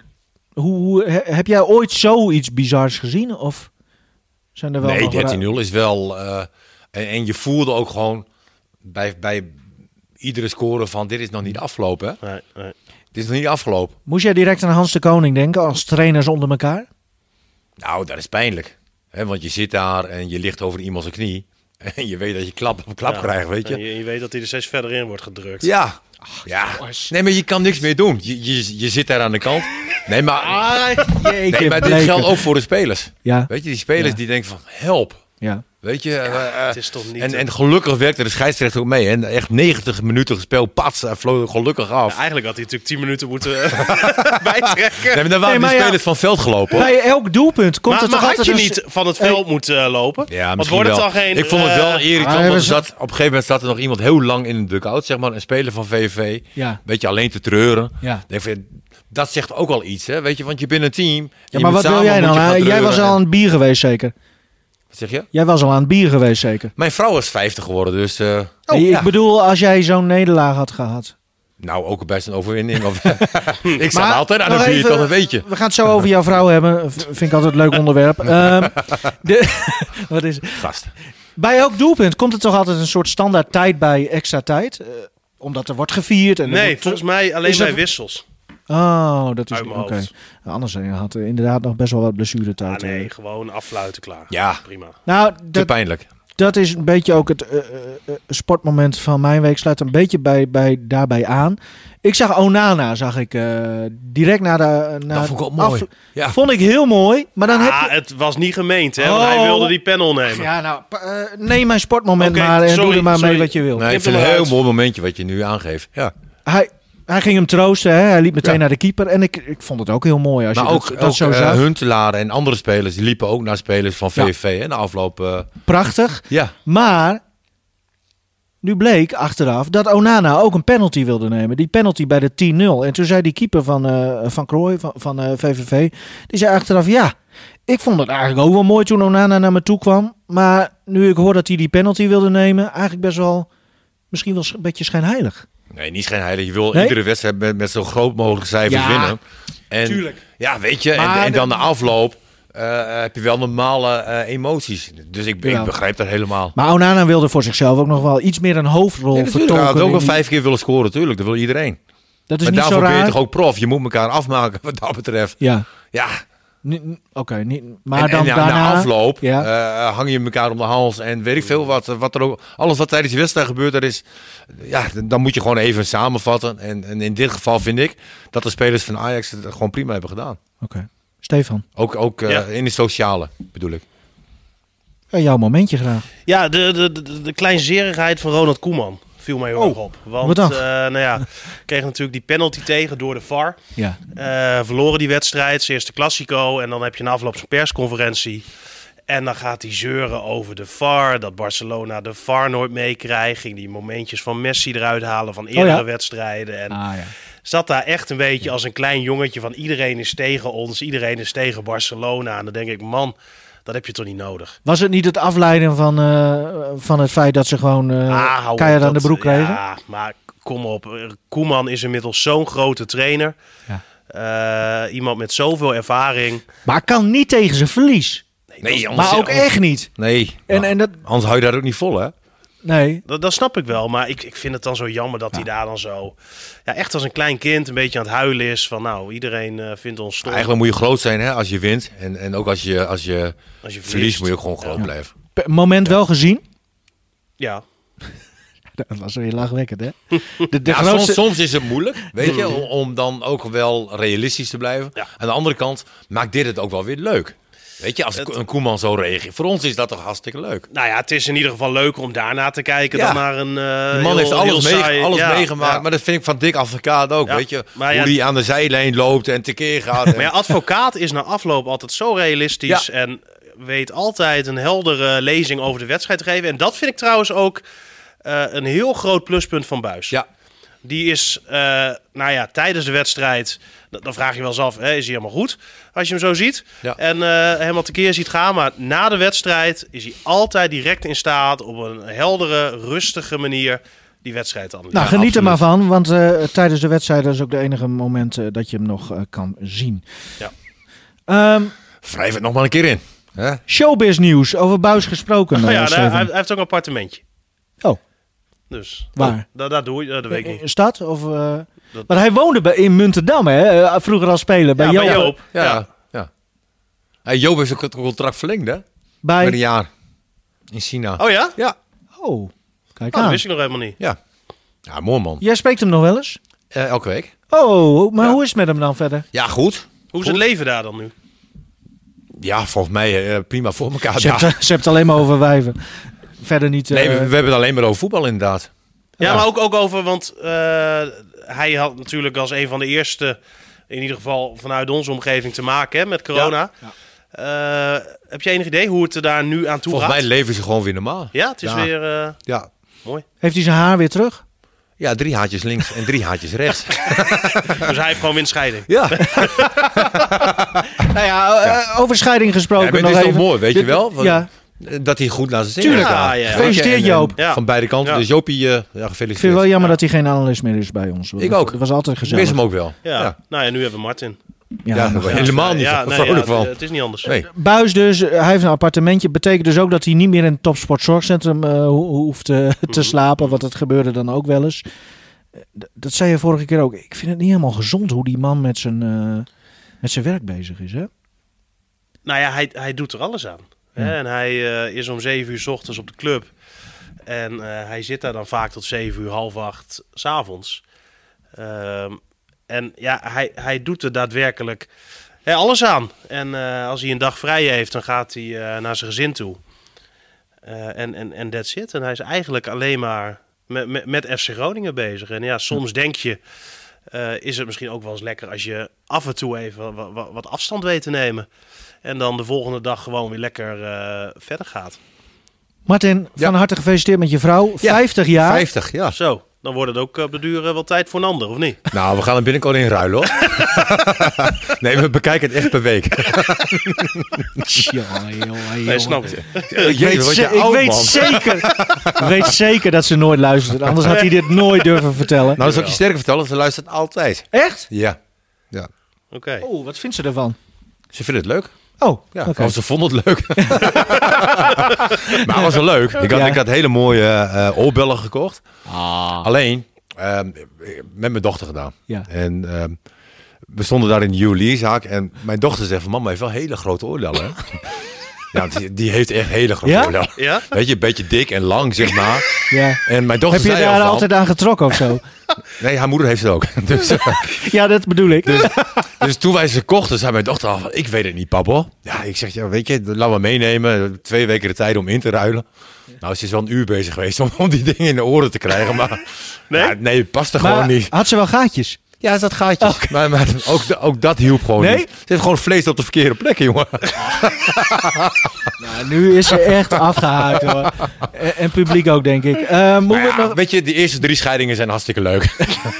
hoe, hoe, heb jij ooit zoiets bizars gezien? Of zijn er wel nee, dertien nul is wel... Uh, en, en je voelde ook gewoon bij, bij iedere score van... Dit is nog niet afgelopen, hè? Nee, nee. Dit is nog niet afgelopen. Moest jij direct aan Hans de Koning denken als trainers onder elkaar? Nou, dat is pijnlijk. He, want je zit daar en je ligt over iemand zijn knie. En je weet dat je klap op klap ja, krijgt, weet je. En je. Je weet dat hij er steeds verder in wordt gedrukt. Ja. Ach, ja. Nee, maar je kan niks meer doen. Je, je, je zit daar aan de kant. Nee, maar, ah, nee, maar dit geldt ook voor de spelers. Ja. Weet je, die spelers ja. die denken van, help. Ja. Weet je? Uh, uh, het is toch niet en, en gelukkig werkte de scheidsrechter ook mee. En echt negentig minuten gespeeld, pats, hij vloog gelukkig af. Ja, eigenlijk had hij natuurlijk tien minuten moeten bijtrekken. Nee, maar dan waren Nee, die maar spelers ja, van het veld gelopen. Hoor. Bij elk doelpunt komt Maar, er maar toch had altijd je een... niet van het veld moeten uh, lopen? Ja, Want misschien wordt wel. het dan geen... Ik vond het wel uh, irritant, Ah, want hebben er ze- zat, op een gegeven moment zat er nog iemand heel lang in de dugout, zeg maar, een speler van V V V. Ja. Een beetje alleen te treuren. Ja. Denk van, dat zegt ook al iets, hè? Weet je, want je bent een team. Ja, je maar moet wat wil samen, jij moet dan? je gaan Jij treuren was al en- aan het bier geweest, zeker? Wat zeg je? Jij was al aan het bier geweest, zeker? Mijn vrouw is vijftig geworden, dus... Uh, Nee, oh, ik ja. bedoel, als jij zo'n nederlaag had gehad. Nou, ook best een overwinning. Of, ik sta Maar altijd aan nog een bier, even- toch, dat weet je. We gaan het zo over jouw vrouw hebben. V- Vind ik altijd een leuk onderwerp. Ehm, de, wat is het? Gast. Bij elk doelpunt komt er toch altijd een soort standaard tijd bij, extra tijd? Eh, omdat er wordt gevierd. En er Nee, wordt- volgens mij alleen Is dat- bij wissels. Oh, dat is Uit mijn oké. hoofd. Anders eh, had er inderdaad nog best wel wat blessuretijd. Ah, nee, eh. gewoon afluiten, klaar. Ja. Prima. Nou, Te dat, pijnlijk. dat is een beetje ook het eh, eh, eh, sportmoment van mijn week. Sluit een beetje bij, bij, daarbij aan. Ik zag Onana, zag ik eh, direct na de... Na Dat vond ik ook mooi. af- Ja. Vond ik heel mooi, maar dan heb Ah, je... het was niet gemeend, hè? Want Oh. hij wilde die panel nemen. Ja, nou, pa- eh, neem mijn sportmoment Oké, maar en sorry, doe er maar mee sorry. wat je wil. Nee, ik Knip vind hem het een heel eruit. mooi momentje wat je nu aangeeft. Ja. Hij, hij ging hem troosten, hè? Hij liep meteen Ja. naar de keeper. En ik, ik vond het ook heel mooi als Maar je ook, dat, dat ook zo eh, zag. Huntelaar en andere spelers, die liepen ook naar spelers van V V V. Hè, na afloop. eh, Prachtig. ja. Maar nu bleek achteraf dat Onana ook een penalty wilde nemen. Die penalty bij de tien nul. En toen zei die keeper van, eh van Krooi, van, van eh, V V V, die zei achteraf, ja, ik vond het eigenlijk ook wel mooi toen Onana naar me toe kwam. Maar nu ik hoor dat hij die penalty wilde nemen, eigenlijk best wel, misschien wel een beetje schijnheilig. Nee, niet schijnheilig. Je wil Nee? iedere wedstrijd met, met zo groot mogelijk cijfers Ja, winnen. En, tuurlijk. Ja, weet je. En, Maar en dan de- de afloop eh, heb je wel normale eh, emoties. Dus ik, Ja. ik begrijp dat helemaal. Maar Onana wilde voor zichzelf ook nog wel iets meer een hoofdrol Ja, natuurlijk. Hij vertolken. had ook wel in die- vijf keer willen scoren, natuurlijk. Dat wil iedereen. Dat is Maar niet zo daarvoor ben je raar. toch ook prof. Je moet elkaar afmaken wat dat betreft. Ja, Ja, Ni- n- oké. niet- maar en, dan en ja, daarna... na afloop Ja. eh, hang je elkaar om de hals en weet ik veel wat. wat er ook, alles wat tijdens de wedstrijd gebeurt, dat is, ja, dan moet je gewoon even samenvatten. En, en in dit geval vind ik dat de spelers van Ajax het gewoon prima hebben gedaan. Oké. Stefan, Ook, ook eh, Ja. in de sociale, bedoel ik. ja, jouw momentje graag. Ja, de, de, de, de kleinzerigheid van Ronald Koeman viel mij heel Oh, erg op. Want, wat dan? eh, nou ja, kreeg natuurlijk die penalty tegen door de V A R. Ja. Eh, verloren die wedstrijd, zijn eerste Classico. En dan heb je na afloop zijn persconferentie. En dan gaat hij zeuren over de V A R. Dat Barcelona de V A R nooit meekrijgt. Ging die momentjes van Messi eruit halen van eerdere ja. wedstrijden. En Ah, ja. zat daar echt een beetje als een klein jongetje van iedereen is tegen ons. Iedereen is tegen Barcelona. En dan denk ik, man, dat heb je toch niet nodig. Was het niet het afleiden van, eh, van het feit dat ze gewoon uh, Ah, hou op, keihard aan de dat- broek kregen? Ja, maar kom op. Koeman is inmiddels zo'n grote trainer. Ja. Uh, iemand met zoveel ervaring. Maar kan niet tegen zijn verlies. Nee, anders, Maar ook echt niet. Nee, En, nou, en dat... anders hou je dat ook niet vol, hè? Nee. Dat, dat snap ik wel, maar ik, ik vind het dan zo jammer dat hij daar dan zo... Ja, echt als een klein kind een beetje aan het huilen is. Van nou, iedereen uh, vindt ons stom. Eigenlijk moet je groot zijn, hè, als je wint. En, en ook als je, als je, Als je verliest, moet je ook gewoon groot Ja. blijven. P- moment wel gezien. Ja. Dat was weer lachwekkend, hè? De, de Ja, grootste... soms, soms is het moeilijk, weet je, om, om dan ook wel realistisch te blijven. Ja. Aan de andere kant maakt dit het ook wel weer leuk. Weet je, als Het- een Koeman zo reageert. Voor ons is dat toch hartstikke leuk. Nou ja, het is in ieder geval leuker om daarna te kijken Ja. dan naar een uh, Die man heel, heeft alles, heel mee- saai- alles ja, meegemaakt. ja. Maar dat vind ik van Dick Advocaat ook, Ja, weet je. maar Hoe ja, die aan de zijlijn loopt en tekeer gaat. En- Maar ja, advocaat is na afloop altijd zo realistisch Ja. en weet altijd een heldere lezing over de wedstrijd te geven. En dat vind ik trouwens ook uh, een heel groot pluspunt van Buijs. ja. Die is, uh, nou ja, tijdens de wedstrijd, d- dan vraag je wel eens af, hè, is hij helemaal goed als je hem zo ziet? Ja. En uh, helemaal tekeer ziet gaan. Maar na de wedstrijd is hij altijd direct in staat op een heldere, rustige manier die wedstrijd te analyseren. Nou, geniet er maar absoluut. van, want uh, tijdens de wedstrijd is ook de enige moment uh, dat je hem nog uh, kan zien. Ja. Um, Wrijf het nog maar een keer in. Hè? showbiz nieuws, over Buijs gesproken. Oh uh, ja, daar- Steven. hij, hij heeft ook een appartementje. Oh. Dus, Waar? Dat, dat doe je, dat weet ik niet. In stad? Of, uh... Dat- Maar hij woonde bij, in Muntendam, hè? Uh, vroeger als speler. Bij Ja, Joop. bij Joop. Ja. Ja. ja. ja. Hey, Joop heeft ook het contract verlengd, hè? Bij... Met een jaar. In China. Oh ja? Ja. Oh, kijk Oh, dat aan. wist ik nog helemaal niet. Ja. Ja, mooi man. Jij spreekt hem nog wel eens? Eh, elke week. Oh, maar Ja. hoe is het met hem dan verder? Ja, goed. Hoe is het leven daar dan nu? Ja, volgens mij uh, prima voor elkaar. Ze Ja. hebt, ze hebt het alleen maar over wijven. Verder niet... Uh, Nee, we, we hebben het alleen maar over voetbal inderdaad. Ja, Ja. maar ook, ook over, want uh, hij had natuurlijk als een van de eerste, in ieder geval vanuit onze omgeving, te maken hè, met corona. Ja. Uh, heb je enig idee hoe het er daar nu aan toe Volgens gaat? mij leven ze gewoon weer normaal. Ja, het is Ja. weer uh, Ja. mooi. Heeft hij zijn haar weer terug? Ja, drie haartjes links en drie haartjes rechts. Dus hij heeft gewoon windscheiding. Ja, Nou ja, uh, over scheiding gesproken ja maar nog het is even. toch mooi, weet Dit- je wel? Want- Ja, Dat hij goed naar zijn zin Tuurlijk. heeft gedaan. Ja, ja, ja. Gefeliciteerd, Weet je, en- Joop. en Ja. Van beide kanten. Ja. Dus Jopie, uh, ja, ik vind het gefeliciteerd. wel jammer dat hij geen analist meer is bij ons. Ik ook. Dat was altijd Ik gezellig. mis hem ook wel. Ja. Ja. Nou ja, nu hebben we Martin. Ja, Ja, maar- maar helemaal niet ja, nee, vrolijk ja, van. Het is niet anders. Nee. Buis dus, hij heeft een appartementje. Betekent dus ook dat hij niet meer in het topsportzorgcentrum uh, ho- hoeft uh, te slapen. Want dat gebeurde dan ook wel eens. D- dat zei je vorige keer ook. Ik vind het niet helemaal gezond hoe die man met zijn, uh, met zijn werk bezig is. Hè? Nou ja, hij, hij doet er alles aan. Ja. Hè? En hij uh, is om zeven uur 's ochtends op de club. En uh, hij zit daar dan vaak tot zeven uur, half acht 's avonds. Um, en ja, hij, hij doet er daadwerkelijk hè, alles aan. En uh, als hij een dag vrij heeft, dan gaat hij uh, naar zijn gezin toe. Uh, en, en, en that's it. En hij is eigenlijk alleen maar met, met, met F C Groningen bezig. En ja, soms denk je, uh, is het misschien ook wel eens lekker als je af en toe even wat, wat, wat afstand weet te nemen. En dan de volgende dag gewoon weer lekker uh, verder gaat. Martin, van Ja. harte gefeliciteerd met je vrouw. Ja, vijftig jaar. vijftig, ja. Zo, dan wordt het ook op de duur uh, wel tijd voor een ander, of niet? Nou, we gaan hem binnenkort inruilen, hoor. Nee, we bekijken het echt per week. Jongen, jongen, Nee, snap jongen. je. Ik weet, word ze- je ik oud, weet, man. zeker, ik weet zeker dat ze nooit luistert. Anders had hij dit nooit durven vertellen. Nou, dat zal ik je sterker vertellen. Ze luistert altijd. Echt? Ja. Oké. Okay. Oeh, wat vindt ze ervan? Ze vindt het leuk. Oh, Ja, oké. of ze vond het leuk. Maar het was wel leuk. Ik had, Ja. ik had hele mooie uh, oorbellen gekocht. Ah. Alleen, um, met mijn dochter gedaan. Ja. En um, we stonden daar in de juwelierzaak. En mijn dochter zegt van, mama heeft wel hele grote oorbellen. Hè? Ja, die, die heeft echt hele grote Ja? oorbellen. Ja? Weet je, een beetje dik en lang, zeg maar. Ja. En mijn dochter Heb je zei daar al van, altijd aan getrokken of zo? nee, haar moeder heeft het ook. Dus, uh, Ja, dat bedoel ik. Dus, dus toen wij ze kochten, zei mijn dochter al van, ik weet het niet, papa. Ja, ik zeg, ja, weet je, laat maar meenemen. Twee weken de tijd om in te ruilen. Nou, ze is wel een uur bezig geweest om, om die dingen in de oren te krijgen. Maar Nee? ja, nee, het past er Maar gewoon niet. had ze wel gaatjes? Ja, dat gaatjes. Maar, maar ook, ook dat hielp gewoon Nee? niet. Ze heeft gewoon vlees op de verkeerde plek, jongen. Nou, nu is ze echt afgehaakt hoor. En, en publiek ook, denk ik. Uh, moet Maar het ja, nog... weet je, die eerste drie scheidingen zijn hartstikke leuk.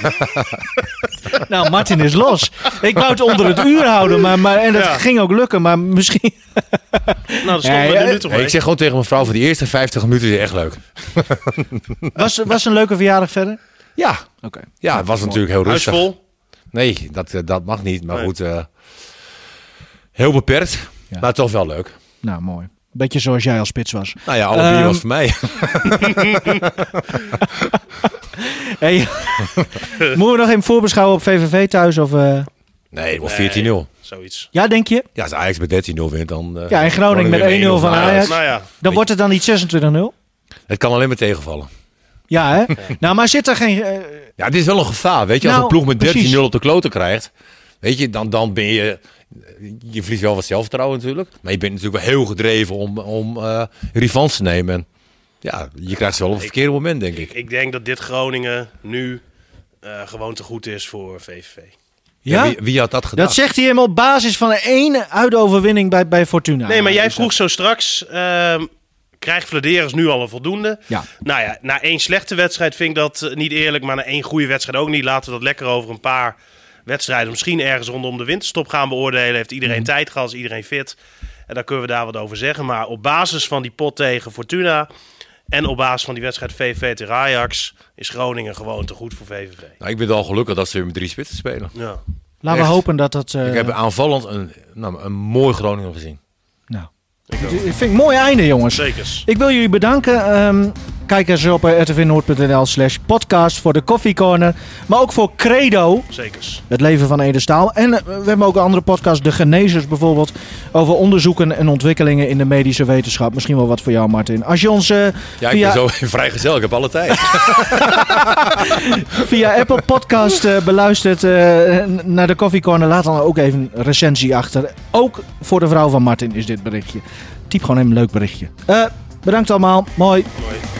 Nou, Martin is los. Ik wou het onder het uur houden, maar, maar, en dat Ja. ging ook lukken. Maar misschien... Nou, dat stoppen Ja, we ja, er nu toch Nee, mee. ik zeg gewoon tegen mijn vrouw, voor die eerste vijftig minuten is echt leuk. Was, was een leuke verjaardag verder? Ja, Oké. ja het was natuurlijk heel Huis rustig. vol. Nee, dat, eh, dat mag niet. Maar Nee. goed, uh, heel beperkt. Ja. Maar toch wel leuk. Nou, mooi. Beetje zoals jij als spits was. Nou ja, alle bier Ehm, was voor mij. Hey, moeten we nog even voorbeschouwen op V V V thuis? Of, uh... Nee, wel Nee. veertien nul. Zoiets. Ja, denk je? Ja, als Ajax met dertien nul wint, dan... uh, Ja, en Groningen met één nul van Ajax. Nou ja, Dan wordt het dan niet zesentwintig nul? Het kan alleen maar tegenvallen. Ja, hè? Nou, maar zit er geen... eh, Ja, dit is wel een gevaar. Weet je, als Nou, een ploeg met precies. dertien nul op de kloten krijgt... Weet je, dan, dan ben je... Je verliest wel wat zelfvertrouwen natuurlijk. Maar je bent natuurlijk wel heel gedreven om, om uh, revanche te nemen. En ja, je krijgt ze wel op het verkeerde moment, denk ik. ik denk dat dit Groningen nu uh, gewoon te goed is voor V V V. ja? Wie, wie had dat gedaan? Dat zegt hij hem op basis van een ene uitoverwinning bij, bij Fortuna. Nee, maar jij Dus vroeg zo straks, uh, krijgt Vladeris nu al een voldoende? Ja. Nou ja, na één slechte wedstrijd vind ik dat uh, niet eerlijk, maar na één goede wedstrijd ook niet. Laten we dat lekker over een paar wedstrijden, misschien ergens rondom de winterstop gaan beoordelen. Heeft iedereen Mhm. tijd gehad, is iedereen fit? En dan kunnen we daar wat over zeggen. Maar op basis van die pot tegen Fortuna en op basis van die wedstrijd V V V tegen Ajax is Groningen gewoon te goed voor V V V. Nou, ik ben wel gelukkig dat ze weer met drie spitsen spelen. Ja. Laten we Echt. hopen dat dat... uh, Ik heb aanvallend een, nou, een mooi Groningen gezien. Nou, ik vind ik een mooi einde, jongens. Zekers. Ik wil jullie bedanken. Um, kijk eens op uh, r t v noord punt n l slash podcast voor de koffiecorner. Maar ook voor Credo, Zekers. het leven van Ede Staal. En uh, we hebben ook een andere podcast, De Genezers bijvoorbeeld. over onderzoeken en ontwikkelingen in de medische wetenschap. Misschien wel wat voor jou, Martin. Als je ons uh, Ja, via... ik ben zo vrijgezel. Ik heb alle tijd. via Apple Podcast uh, beluistert uh, naar de Coffee Corner, laat dan ook even een recensie achter. Ook voor de vrouw van Martin is dit berichtje. Typ gewoon even een leuk berichtje. Uh, bedankt allemaal. Mooi. Mooi.